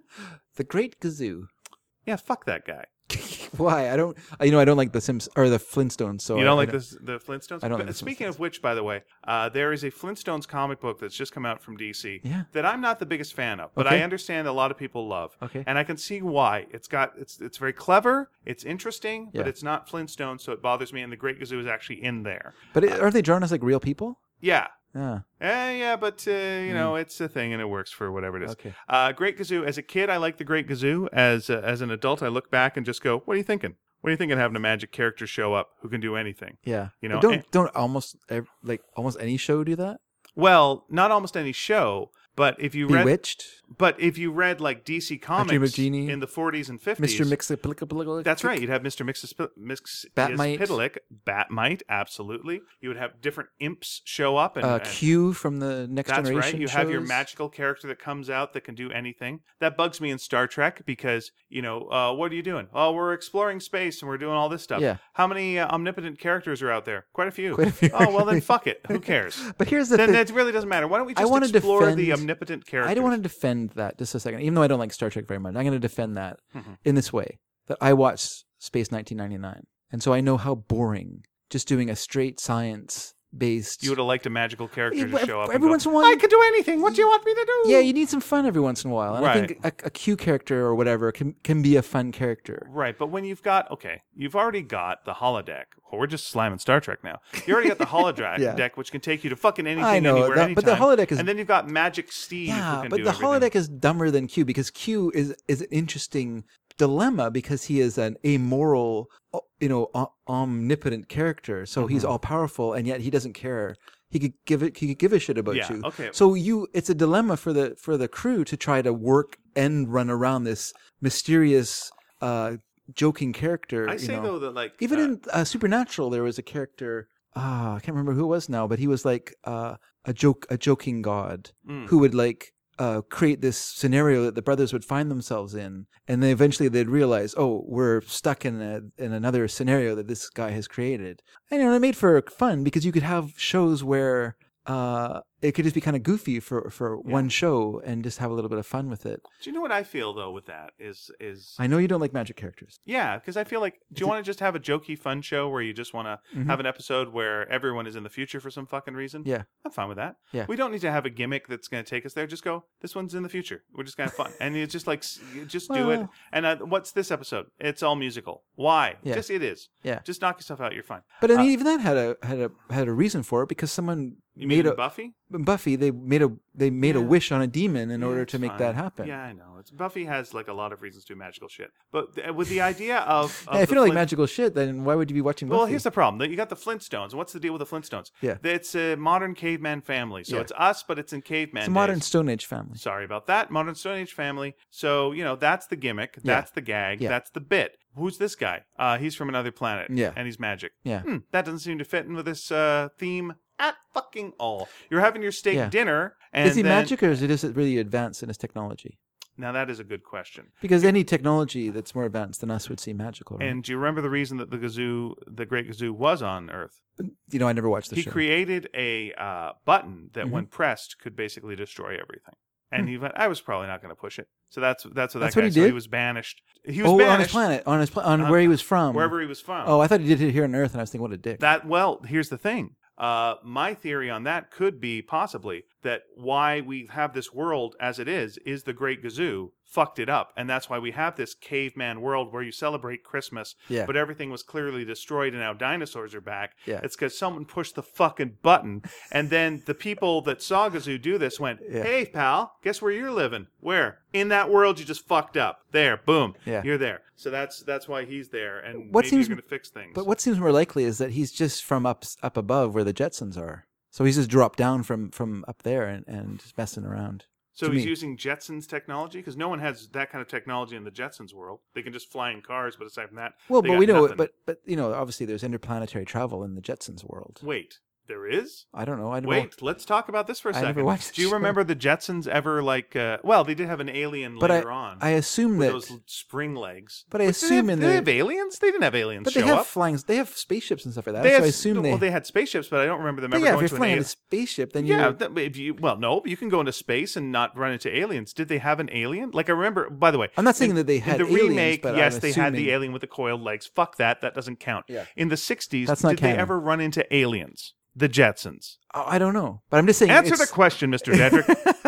The Great Gazoo. Yeah, fuck that guy. Why? I don't. You know, I don't like the Sims or the Flintstones. So you don't I, like I don't, this, the Flintstones? I don't But like the speaking Flintstones. of which, by the way, uh, there is a Flintstones comic book that's just come out from D C Yeah. that I'm not the biggest fan of, but Okay. I understand a lot of people love. Okay. And I can see why. It's got it's it's very clever, it's interesting, but Yeah. it's not Flintstones, so it bothers me. And the Great Gazoo is actually in there. But it, are they drawn as like real people? Yeah. Yeah. Eh, yeah, but uh, you know, it's a thing, and it works for whatever it is. Okay. Uh, Great Gazoo. As a kid, I liked the Great Gazoo. As uh, as an adult, I look back and just go, "What are you thinking? What are you thinking? Having a magic character show up who can do anything?" Yeah. You know, But don't and- don't almost ev- like almost any show do that? Well, not almost any show, but if you read, Bewitched, but if you read like D C Dream of comics Jeannie, in the forties and fifties, Mister Mixaplicable. That's right. You'd have Mister Mix Mix Batmite. Pitalik, Batmite, absolutely. You would have different imps show up, and, Uh, and Q from the Next that's Generation. right. You have your shows. magical character that comes out that can do anything. That bugs me in Star Trek because you know uh, what are you doing? Oh, we're exploring space and we're doing all this stuff. Yeah. How many uh, omnipotent characters are out there? Quite a few. Quite a few. Oh well, then fuck it. Who cares? But here's the Then thing. it really doesn't matter. Why don't we I just wanna explore the defend- omnipotent characters? I don't want to defend that just a second, even though I don't like Star Trek very much. I'm going to defend that Mhm. in this way: that I watched Space nineteen ninety-nine, and so I know how boring just doing a straight science based. You would have liked a magical character Yeah, to show up. every and go, once in a while- I can do anything. What do you want me to do? Yeah, you need some fun every once in a while, and I Right. think a, a Q character or whatever can can be a fun character. Right, but when you've got okay, you've already got the holodeck. Well, we're just slamming Star Trek now. You already got the holodeck Yeah. deck, which can take you to fucking anything, I know, anywhere, that- anytime. but the holodeck is- and then you've got Magic Steve. who Yeah, can but do the everything. holodeck is dumber than Q because Q is is an interesting dilemma because he is an amoral, o- you know, o- omnipotent character. So he's Mhm. all powerful, and yet he doesn't care. He could give it. He could give a shit about Yeah, you. okay. So you, it's a dilemma for the for the crew to try to work and run around this mysterious, uh, joking character. I you say know. though that like Even uh, in uh, Supernatural, there was a character. Ah, I can't remember who it was now, but he was like uh, a joke, a joking god mm, who would like uh, create this scenario that the brothers would find themselves in, and then eventually they'd realize, oh, we're stuck in a in another scenario that this guy has created. And you know, it made for fun because you could have shows where uh, it could just be kind of goofy for for Yeah. one show and just have a little bit of fun with it. do you know what I feel though with that is is I know you don't like magic characters. yeah, because I feel like do you want to just have a jokey fun show where you just want to Mhm. have an episode where everyone is in the future for some fucking reason? Yeah. I'm fine with that. Yeah. We don't need to have a gimmick that's going to take us there. Just go, this one's in the future. We're just going to have fun. And it's just like, s- you just do it. Well- And uh, what's this episode? It's all musical. Why? Yeah. Just it is. Yeah. Just knock yourself out. You're fine. But I mean, Uh, even that had a had a had a reason for it because someone You made mean a Buffy? Buffy. They made a they made a Yeah. wish on a demon in Yeah, order it's to make fine. that happen. Yeah, I know. It's Buffy has like a lot of reasons to do magical shit. But th- with the idea of, of Yeah, if the you don't like Flint- magical shit, then why would you be watching Buffy? Well, here's the problem. That You got the Flintstones. And what's the deal with the Flintstones? Yeah. It's a modern caveman family. So Yeah. it's us, but it's in caveman it's a modern days. Stone Age family. Sorry about that. Modern Stone Age family. So, you know, that's the gimmick. Yeah. That's the gag. Yeah. That's the bit. Who's this guy? Uh, he's from another planet. Yeah. And he's magic. Yeah. Hmm, that doesn't seem to fit in with this uh, theme at fucking all. You're having your steak Yeah. dinner. And Is he then- magic or is it just really advanced in his technology? Now, that is a good question. Because any technology that's more advanced than us would seem magical. Right? And do you remember the reason that the Gazoo, the Great Gazoo, was on Earth? you know, I never watched the He show. created a uh, button that, Mhm. when pressed, could basically destroy everything. And he went, I was probably not going to push it. So that's that's what Hmm. That's that what guy. he So he did? was banished. He was oh, banished on his planet, on his pla- on on- where he was from, wherever he was from. Oh, I thought he did it here on Earth, and I was thinking, what a dick. That well, here's the thing. Uh, my theory on that could be possibly that why we have this world as it is is the Great Gazoo fucked it up, and that's why we have this caveman world where you celebrate Christmas, Yeah. but everything was clearly destroyed and now dinosaurs are back. Yeah. It's because someone pushed the fucking button, and then the people that saw Gazoo do this went, Yeah. "Hey, pal, guess where you're living? Where? In that world you just fucked up. There, boom, Yeah. you're there." So that's that's why he's there, and What maybe seems- you're going to fix things. But what seems more likely is that he's just from up up above where the Jetsons are. So he's just dropped down from, from up there and, and just messing around. So to he's me. using Jetsons technology? Because no one has that kind of technology in the Jetsons world. They can just fly in cars, but aside from that, Well, they but got we know, nothing. but but you know, obviously there's interplanetary travel in the Jetsons world. Wait, There is? I don't know. I don't Wait, let's talk about this for a I second. never watched the Do you show. remember the Jetsons ever like? Uh, well, they did have an alien But later I, on. I assume with that. those spring legs. But I But did they assume have, in did they the- have aliens? They didn't have aliens But show they have up. flying. They have spaceships and stuff like that. They so have, I assume they. well, they had spaceships, but I don't remember them but ever yeah, if going you're to an flying in alien. a spaceship, then Yeah, you. that, if you well, no, you can go into space and not run into aliens. Did they have an alien? Like I remember. By the way, I'm not saying in, that they had in the aliens, remake. but Yes, I'm they had the assuming- alien with the coiled legs. Fuck that. That doesn't count. Yeah. In the sixties, That's not did they canon. ever run into aliens? The Jetsons. Oh, I don't know, but I'm just saying. Answer it's- the question, Mister Dedrick.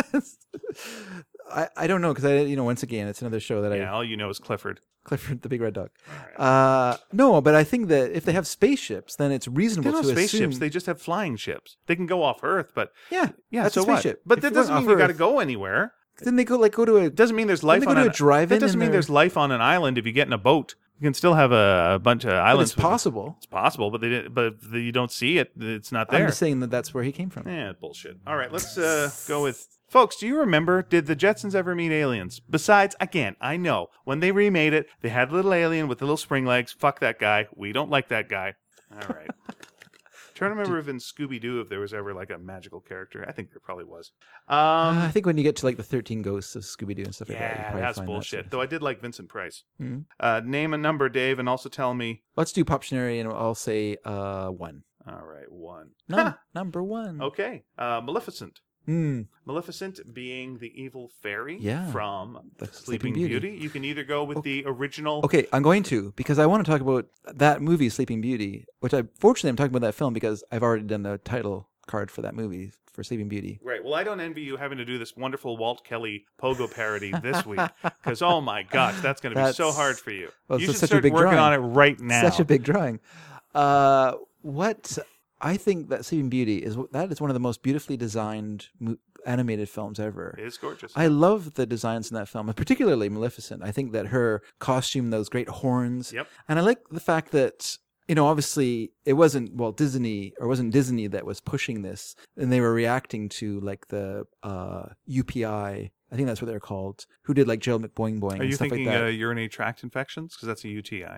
I, I don't know because I you know once again it's another show that Yeah, I all you know is Clifford. Clifford the Big Red Dog. Uh, no, but I think that if they have spaceships, then it's They reasonable don't to have spaceships. assume. They just have flying ships. They can go off Earth, but yeah, yeah, that's so a spaceship. what? But If that you're doesn't going mean off you got to Earth- go anywhere. Then they go like go to a. It doesn't mean there's life they on go to an a drive-in That doesn't and mean they're- there's life on an island if you get in a boat. You can still have a, a bunch of But islands. it's with- possible. It's possible, but they didn't. But if you don't see it. It's not there. I'm just saying that that's where he came from. Yeah, bullshit. All right, let's uh, go with folks. Do you remember? Did the Jetsons ever meet aliens? Besides, again, I know when they remade it, they had a little alien with the little spring legs. Fuck that guy. We don't like that guy. All right. Trying to remember if in Scooby Doo if there was ever like a magical character. I think there probably was. Um, Uh, I think when you get to like the thirteen Ghosts of Scooby Doo and stuff like that, you yeah, probably that's find that bullshit. sort of Though I did like Vincent Price. Mhm. Uh, name a number, Dave, and also tell me. Let's do Poptionary, and I'll say uh, one. All right, one. Num- number one. Okay, uh, Maleficent. Hmm. Maleficent being the evil fairy Yeah. from The Sleeping Sleeping Beauty. Beauty. You can either go with the original. Okay, I'm going to because I want to talk about that movie, Sleeping Beauty, which I fortunately I'm talking about that film because I've already done the title card for that movie for Sleeping Beauty. Right. Well, I don't envy you having to do this wonderful Walt Kelly pogo parody this week because oh my gosh, that's going to be so That's- hard for you. well, you it's should such a start big working drawing. on it right now. Such a big drawing. Uh, what I think that Sleeping Beauty is that is one of the most beautifully designed mo- animated films ever. It is gorgeous. I love the designs in that film, and particularly Maleficent. I think that her costume, those great horns, Yep. and I like the fact that you know, obviously, it wasn't Walt Disney or wasn't Disney that was pushing this, and they were reacting to like the uh, U P I. I think that's what they're called. Who did like Gerald McBoing Boing Are and you stuff thinking like that. uh, urinary tract infections? Because that's a U T I.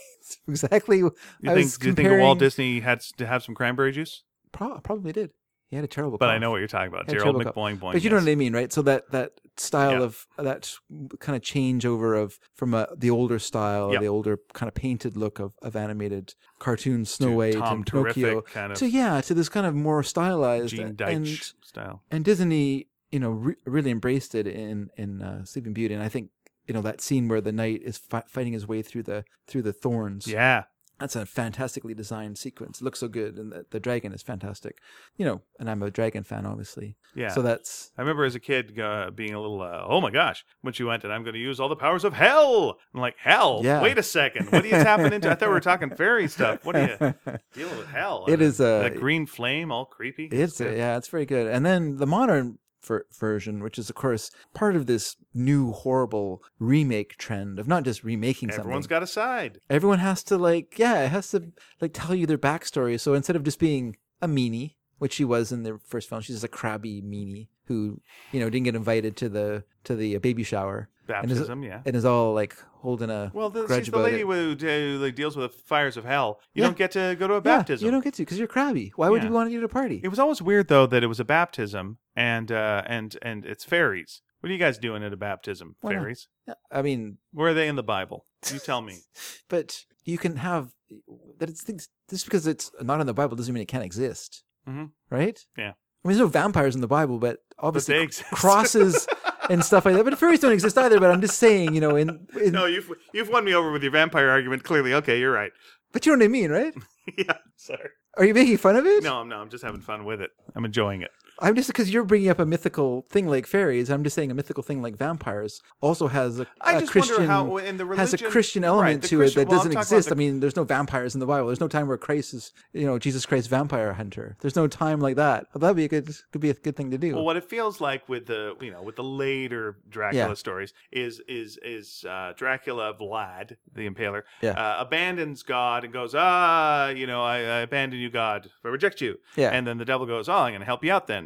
Exactly. You I think? was Do you think Walt comparing- Disney had s- to have some cranberry juice? Pro- probably did. He had a terrible. But I cough. know what you're talking about. Had Gerald terrible cough. McBoing Boing. But you know yes. what I mean, right? So that that style Yeah. of that kind of changeover of from a, the older style, Yep. the older kind of painted look of, of animated cartoons, Snow To White Tom and Pinocchio, Terrific kind of to yeah, to this kind of more stylized Gene and Deitch style. and Disney, you know, re- really embraced it in in uh, Sleeping Beauty, and I think you know that scene where the knight is fi- fighting his way through the through the thorns. Yeah. That's a fantastically designed sequence. It looks so good, and the, the dragon is fantastic. You know, and I'm a dragon fan, obviously. Yeah. So that's I remember as a kid uh, being a little, uh, oh my gosh, when she went and I'm going to use all the powers of hell. I'm like, hell? Yeah. Wait a second. What are you tapping into? I thought we were talking fairy stuff. What are you dealing with hell? It is a- that green flame, all creepy. it's good. yeah, it's very good. And then the modern ver- version, which is of course part of this new horrible remake trend of not just remaking Everyone's something. got a side. Everyone has to like yeah, it has to like tell you their backstory. So instead of just being a meanie, which she was in the first film, she's just a crabby meanie who you know didn't get invited to the to the baby shower and is, Baptism, yeah. and is all like holding a Well, the, grudge she's the about lady it. who uh, like, deals with the fires of hell. You Yeah. don't get to go to a Yeah, baptism. you don't get to because you're crabby. Why would Yeah. you want to do a party? It was always weird though that it was a baptism and uh, and and it's fairies. What are you guys doing at a baptism? Why not? Fairies? Yeah, I mean, Where are they in the Bible? You tell me. but you can have that. It's things just because it's not in the Bible doesn't mean it can't exist, Mhm. right? Yeah. I mean, there's no vampires in the Bible, but But obviously they cr- exist. crosses and stuff like that. But fairies don't exist either. But I'm just saying, you know, in, in No, you've you've won me over with your vampire argument. Clearly, okay, you're right. but you know what I mean, right? yeah, sorry. Are you making fun of it? No, I'm no, I'm just having fun with it. I'm enjoying it. I'm just because you're bringing up a mythical thing like fairies. I'm just saying a mythical thing like vampires also has a, I a just Christian wonder how in the religion has a Christian right, element the to Christian- it that well, I'm doesn't talking about exist. the- I mean, there's no vampires in the Bible. There's no time where Christ is, you know, Jesus Christ vampire hunter. There's no time like that. Well, that'd be a good could be a good thing to do. Well, what it feels like with the you know with the later Dracula Yeah. stories is is is uh, Dracula Vlad the Impaler Yeah. uh, abandons God and goes ah you know I, I abandon you God I reject you Yeah. and then the devil goes oh I'm going to help you out then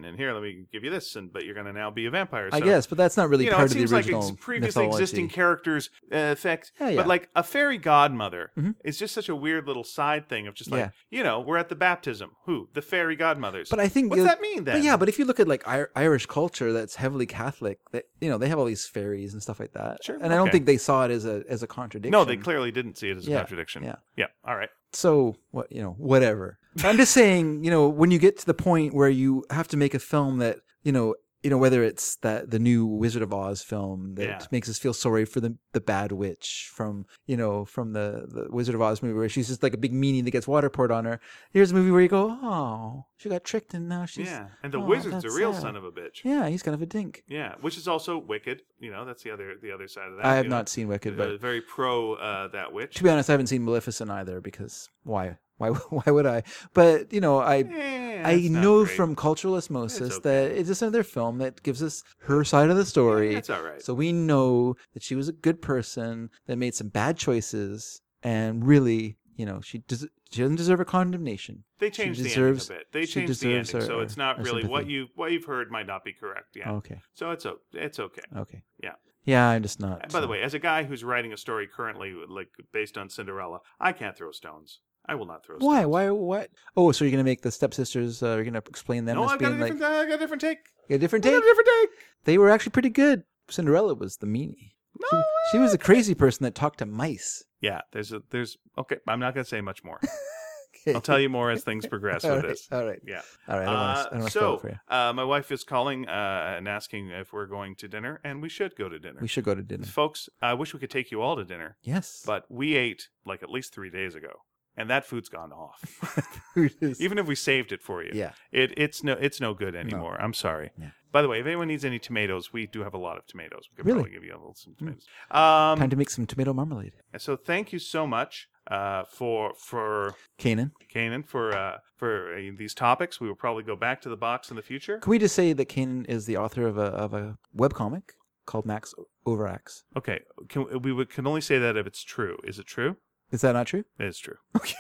potion, and here, let me give you this, and but you're going to now be a vampire. I So, guess, but that's not really you know, part it of the seems like original ex- previous mythology. existing characters uh, effect. Yeah, yeah. But like a fairy godmother Mhm. is just such a weird little side thing of just like, Yeah. you know, we're at the baptism. Who? The fairy godmothers. But I think What's you- that mean then? But yeah, but if you look at like Ir- Irish culture, that's heavily Catholic. That you know they have all these fairies and stuff like that. Sure, And I don't okay. think they saw it as a as a contradiction. No, they clearly didn't see it as a Yeah, contradiction. yeah. Yeah. All right. So what you know, whatever. I'm just saying, you know, when you get to the point where you have to make a film that you know. You know, whether it's that the new Wizard of Oz film that Yeah. makes us feel sorry for the the bad witch from, you know, from the, the Wizard of Oz movie where she's just like a big meanie that gets water poured on her. Here's a movie where you go, oh, she got tricked and now she's... Yeah. And the oh, wizard's a that's real sad. son of a bitch. Yeah, he's kind of a dink. Yeah, which is also Wicked. You know, that's the other the other side of that. I have you know. not seen Wicked, Uh, but very pro uh, that witch. to be honest, I haven't seen Maleficent either because why? Why why would I? But, you know, I... Eh, I it's not know great. from cultural osmosis It's that it's just another film that gives us her side of the story. It's all right. So we know that she was a good person that made some bad choices, and really, you know, she does. She doesn't deserve a condemnation. They changed the deserves- ending a bit. They she changed the deserves ending, so our- it's not our really what sympathy. you what you've heard might not be correct. Yeah. Okay. So it's o- it's okay. Okay. Yeah. Yeah, I'm just not. And by the way, as a guy who's writing a story currently, like based on Cinderella, I can't throw stones. I will not throw stones. why? Why? What? Oh, so you're gonna make the stepsisters? Uh, you're gonna explain them No, as I've got a being like different. I got a different take. a different I got take. a different take. They were actually pretty good. Cinderella was the meanie. No, She, she was a crazy person that talked to mice. Yeah, there's a there's okay. I'm not gonna say much more. Okay. I'll tell you more as things progress All with right, this. all right. Yeah. All right. I don't want Uh, to. I don't want to spoil so, it for you. uh, my wife is calling uh, and asking if we're going to dinner, and we should go to dinner. We should go to dinner. Folks, I wish we could take you all to dinner, Yes. but we ate like at least three days ago, and that food's gone off. Food is- Even if we saved it for you, yeah. it it's no it's no good anymore. I'm sorry. Yeah. By the way, if anyone needs any tomatoes, we do have a lot of tomatoes. We could Really? probably give you a little some tomatoes. Um, Time to make some tomato marmalade. so thank you so much uh, for for Kanan. Kanan for uh, for uh, these topics. We will probably go back to the box in the future. Can we just say that Kanan is the author of a of a webcomic called Max Overax? Okay, can, we would, can only say that if it's true. Is it true? Is that not true? It is true.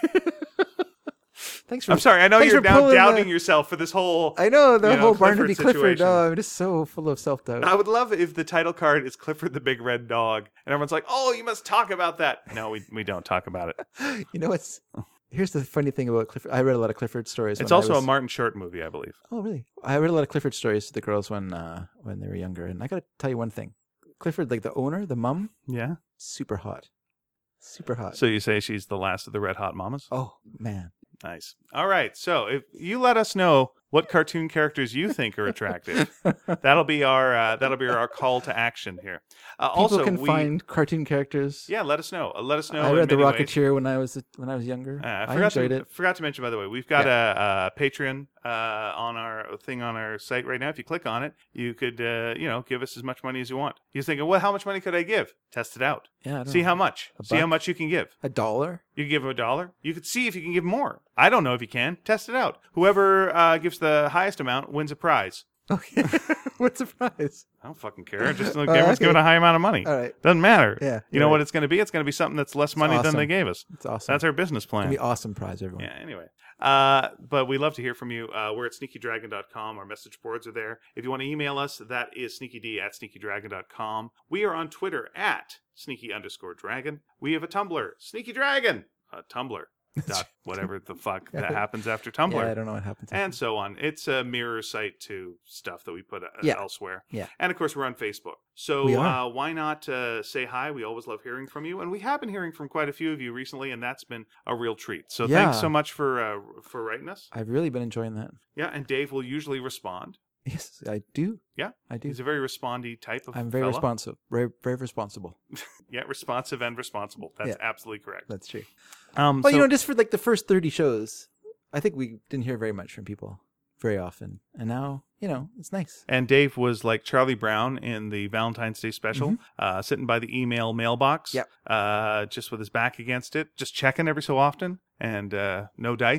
Thanks for. I'm sorry. I know thanks you're for now pulling doubting the- yourself for this whole. I know the you know, whole Clifford Barnaby Clifford. situation. Oh, I'm just so full of self doubt. I would love if the title card is Clifford the Big Red Dog, and everyone's like, "Oh, you must talk about that." No, we we don't talk about it. You know what's? Here's the funny thing about Clifford. I read a lot of Clifford stories. It's when I also was- a Martin Short movie, I believe. Oh, really? I read a lot of Clifford stories to the girls when uh, when they were younger, and I got to tell you one thing: Clifford, like the owner, the mum, Yeah. super hot, super hot. So you say she's the last of the Red Hot Mamas? Oh man. Nice. All right. So if you let us know what cartoon characters you think are attractive, that'll be our uh, that'll be our call to action here. Uh, People also, can we, find cartoon characters. yeah, let us know. Uh, let us know. I in read The many ways. Rocketeer when I was when I was younger. Uh, I I forgot enjoyed to, it. Forgot to mention, by the way, we've got a, a Patreon uh, on our thing on our site right now. If you click on it, you could uh, you know give us as much money as you want. You're thinking, well, how much money could I give? Test it out. Yeah, I don't See know. how much. A See how buck? much you can give. A dollar? You can give a dollar. You could see if you can give more. I don't know if you can. Test it out. Whoever uh, gives the highest amount wins a prize. Okay. What's the prize? I don't fucking care. Just like Oh, everyone's okay. giving a high amount of money. All right. Doesn't matter. Yeah, You you're know right. what it's going to be? It's going to be something that's less money than awesome. they gave us. It's awesome. That's our business It's plan. gonna be awesome prize, everyone. Yeah, anyway. Uh, but we love to hear from you. Uh, we're at sneaky dragon dot com. Our message boards are there. If you want to email us, that is sneakyd at sneaky dragon dot com. We are on Twitter at sneaky underscore dragon. We have a Tumblr, Sneaky Dragon, uh, Tumblr. Dot whatever the fuck that happens after Tumblr. Yeah, I don't know what happens. And so on. It's a mirror site to stuff that we put uh, Yeah. elsewhere. Yeah. And of course, we're on Facebook. So We are. uh, why not uh, say hi? We always love hearing from you, and we have been hearing from quite a few of you recently, and that's been a real treat. So Yeah. thanks so much for uh, for writing us. I've really been enjoying that. Yeah, and Dave will usually respond. Yes, I do. Yeah, I do. he's a very respondy type of. I'm very fella. responsive. Very, very responsible. Yeah, responsive and responsible. That's Yeah. absolutely correct. That's true. Um, Well, so, you know, just for like the first thirty shows, I think we didn't hear very much from people very often, and now you know it's nice. And Dave was like Charlie Brown in the Valentine's Day special, uh, sitting by the email mailbox, Mm-hmm. Yep. uh, just with his back against it, just checking every so often, and uh, no dice.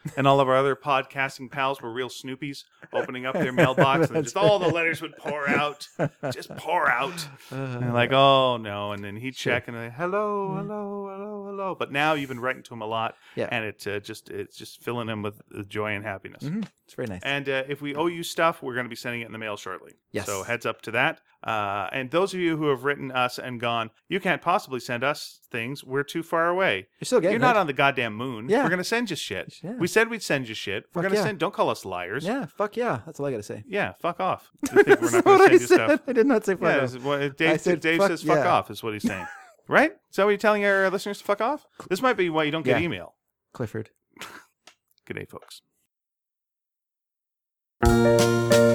and all of our other podcasting pals were real Snoopies, opening up their mailbox, and just all the letters would pour out, just pour out. And they're like, oh no, and then he'd check and they're like, hello, hello, hello, hello. But now you've been writing to him a lot, Yeah. and it uh, just it's just filling him with uh, joy and happiness. Mm-hmm. It's very nice. And uh, if we owe you stuff, we're going to be sending it in the mail shortly. Yes. So heads up to that. Uh, and those of you who have written us and gone, you can't possibly send us things. We're too far away. You're still getting You're not it. on the goddamn moon. Yeah. We're going to send you shit. Yeah. We said we'd send you shit. We're Fuck going to yeah. send. Don't call us liars. Yeah, fuck yeah. That's all I got to say. Yeah, fuck off. You think we're That's not going what to I send you said. stuff? I did not say fuck Yeah, off. is what- I Dave, said Dave fuck says fuck yeah. off is what he's saying. Right? Is that what you're telling our listeners to fuck off? This might be why you don't get Yeah. email. Clifford. Good day, folks.